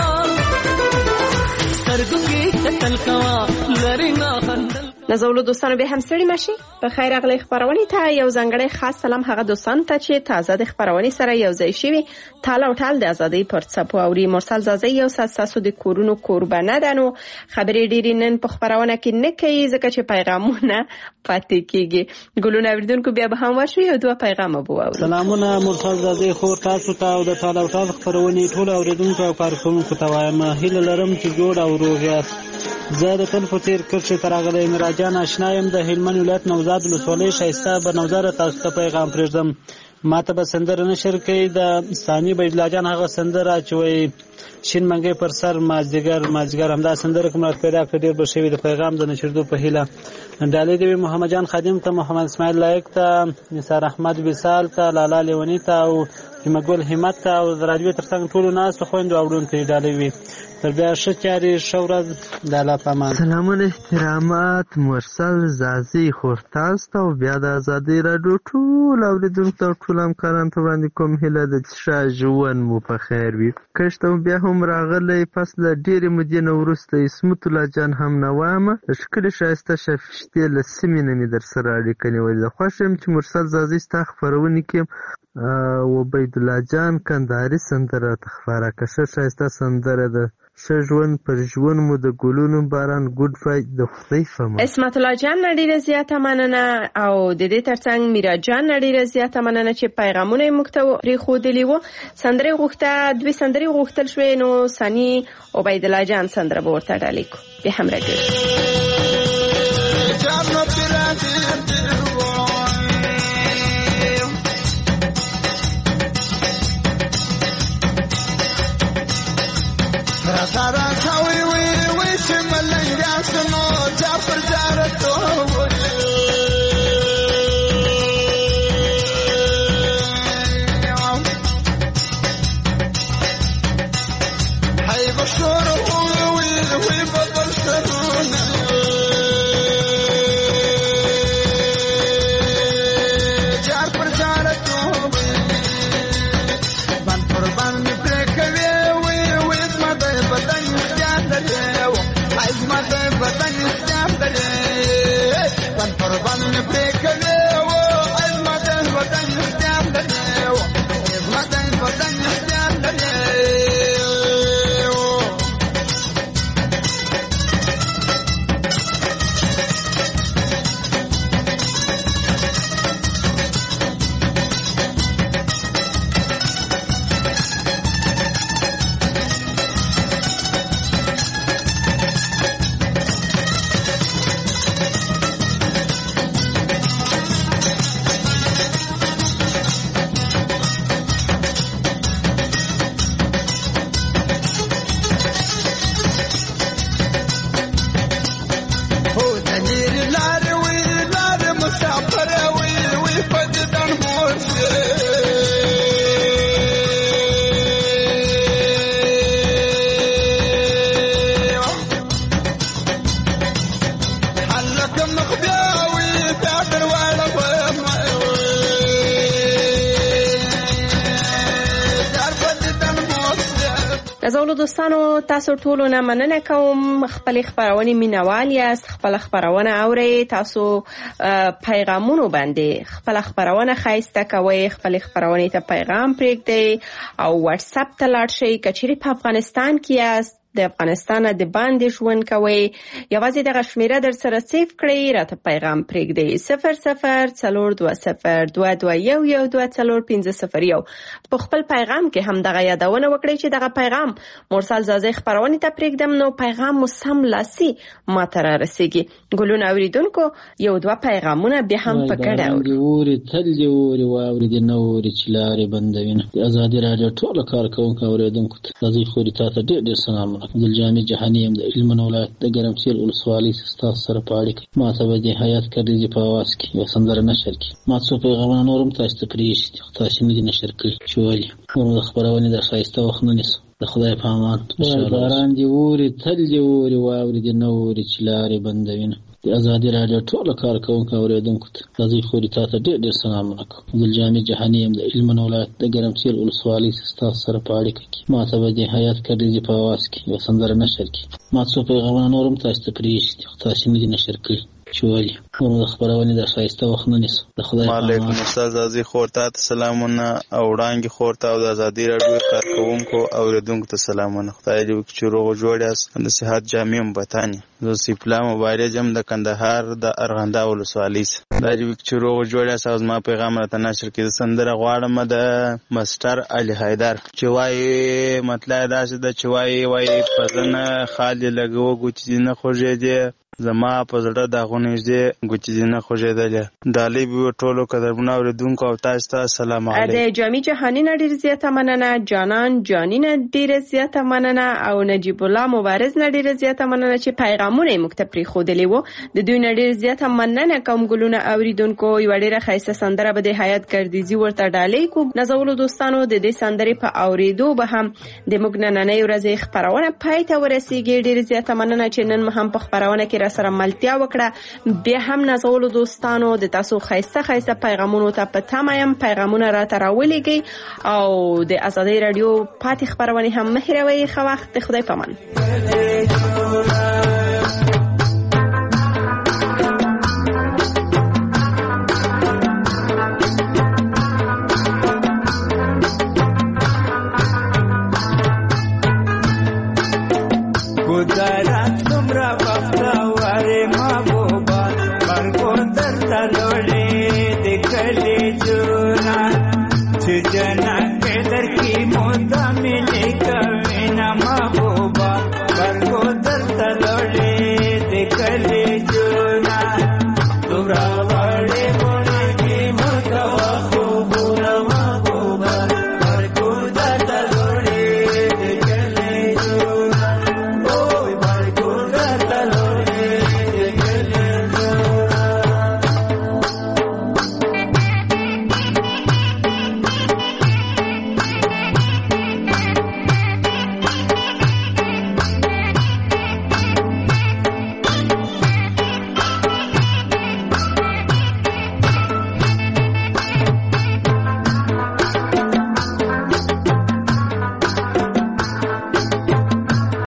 Speaker 22: سترګو کې قتل کوا لری نا خندل
Speaker 4: نازولو دوستانو به هم ستړي ماشي په خیر اغلی خبرونې ته یو ځانګړی خاص سلام هغه دوستانو ته چې تازه د خبرونې سره یو ځای شوي تاله او ټال د ازادۍ پر څپو اوري مرسل زازۍ یو ساسو د کورونو کوربانه ده نو خبرې ډېرې نن په خبرونه کې نه کوي ځکه چې پیغامونه پاتې کیږي ګلونه اوریدونکو بیا به هم ورشو یو دوه پیغام به واورو
Speaker 5: سلامونه مرسل زازۍ خور تاسو ته او د تاله او ټال خبرونې ټول اوریدونکو او کارکونکو ته وایم هیله لرم چې جوړ او روغ یاست زه د تل په څیر کرښې ته راغلی مراجان آشنا یم د هلمند ولایت نوزاد ولسوالۍ ښایسته بنوزاره تاسو ته پیغام پرېږدم ما ته به سندره نشر کوي د ثاني بیدلا جان هغه سندره چې وایي شین منګی پر سر مازدیګر همدا سندره کوم راته پیدا کړ ډېر به شوي د پیغام د نشردو په هیله ډالۍ دوي محمد جان خادم ته محمد اسماعیل لایق ته نثار احمد وصال ته لالا لیونی ته او جمګل همت ته او د راډیو ترڅنګ ټولو ناستو خویندو اورونکو ډالۍ وي تر بیا ښه چارې ښه ورځ د الله په امان
Speaker 7: سلامونه احترامات مرسل زازۍ خور تاسو ته او بیا د ازادۍ راډیو ټول اوریدونکو ته ټول همکارانو ته وړاندې کوم هیله ده چې ښه ژوند مو په خیر وي کښ ته بیا هم راغلی پس له ډېرې مودې نه وروسته اسمت الله جان هم نه وامه ښکلې ښایسته شفشتې له سیمې نه مې در سره اړیکه نیولې ده خوښ یم چې مرسل زازۍ ستا خپرونې کې عبیدالله جان کندهاري سندره راته خپاره کړه ښه ښایسته سندره ده ښه ژوند پر ژوند مو د ګلونو باران ګډ فای د خدای فهم
Speaker 4: اسمت الله جان ډیره زیاته مننه او د دې ترڅنګ میرا جان ډیره زیاته مننه چې پیغامونه موږ ته پرېښودلي وو سندرې غوښته دوی سندرې غوښتل شوې نو ثاني عبیدالله جان سندره به ورته ډالۍ کړو بیا هم راګرځو
Speaker 19: Tara kawi we shimalanga suno japar jarato hay bashur we badal saruna japar jarato ban qurban mi prekave بدن اختیار دلے عظمت بدن اختیار دلے بن پر بن پریکلے عظمت بدن اختیار دلے عظمت بدن اختیار دلے
Speaker 4: نازولو دوستانو تاسو ټولو نه مننه کوم خپل خبرونه مینوال یاست خپل خبرونه اورئ تاسو پیغامونو باندې خپل خبرونه خایسته کوئ خپل خبرونه ته پیغام پرېږدئ او واتس اپ ته لاړ شئ کچېرې په افغانستان کې یاست د افغانستان د باندې ژوند کوي یوازې دغه شمیره در سره سیف کړئ راته پیغام پرېږدئ 004022112450 په خپل پیغام کې هم دغه یادونه وکړئ چې دغه پیغام مرسل زازی خبرونه ته پرېږدم نو پیغام مو سملاسي ماته را رسیږي ګلونه اوریدونکو یو دوه پیغامونه بیا هم په ګډه
Speaker 2: اوري تل دی اوري واوري د نوري چې لارې بندوینه د ازادي راډیو ټول کارکونکو اوریدونکو ته زازی خوري تاسو ډېر سلام عبدالجامع جهانی ام د علم ولایت د ګرمسیر ولسوالۍ ستاسو سره په اړیکه ما ته به د حیات کړي په आवाज کې یو سندره نشر کړي ما څو پیغامونه نورم تاسو ته پریږدي تاسو نه دي نشر کړي چې ولې نور خبرونه د خایسته وخت نه نیسو د خدای په امان ان شاء الله باران دی اوري تل دی اوري واوري د نوري چې لارې بندوینه د ازادي راډیو ټول کارکونکو اوریدونکو ته زه خوري تاسو ډېر سلام علیکم عبدالجامع جهانی ام د علم ولایت د ګرمسیر ولسوالۍ ستاسو سره په اړیکه کې ما ته به د حیات کړي په आवाज کې یو سندره نشر کړي ما څو پیغامونه نورم تاسو ته پریږدي تاسو نه دي نشر کړي چې ولې نور خبرونه د خایسته وخت نه نیسو د خدای په امان
Speaker 3: علیکم استاد عزیز خورته سلامونه او وړاندې خورته او د ازادي راډیو کارکونکو اوریدونکو ته سلامونه خدای دې وکړي چې روغ جوړ یاست د صحت جامع بتانی زه سیپلا موبایل جام د کندهار د ارغنده ولسوالۍ دا دې وکړي چې روغ جوړ یاست او ما پیغام راته نشر کړي سندره غواړم د مستر علي حیدر چې وایي مطلب دا چې وایي پزنه خالي لګو ګوچې نه خوږې دي زما په زړه د غونېږي ګوچې نه خوږېدلې ډالۍ به ټولو قدرمنو اوریدونکو او تاسو ته سلام علیکم
Speaker 4: د جامع جهانی نه ډیر زیاته مننه جانان جانی نه ډیر زیاته مننه او نجیب الله مبارز نه ډیر زیاته مننه چې پیغامونه موږ ته پریښودلي وو د دوی نه ډیر زیاته مننه کوم ګلونه اوریدونکو یو ډیره خایسته سندره به د حیات ګردیزي ورته ډالۍ کو نازولو دوستانو د دې سندرې په اوریدو به هم د موږ نننۍ ورځې خبرونه پای ته ورسیږي ډیر زیاته مننه چې نن هم په خبرونه کې سره ملتیا وکړه بیا هم نازولو دوستانو د تاسو خایسته پیغامونو ته په تمه یم پیغامونه راته راولېږئ او د ازادي راډیو پاتې خبرونه هم مه هېروئ ښه وخت د خدای په امان
Speaker 8: Good night.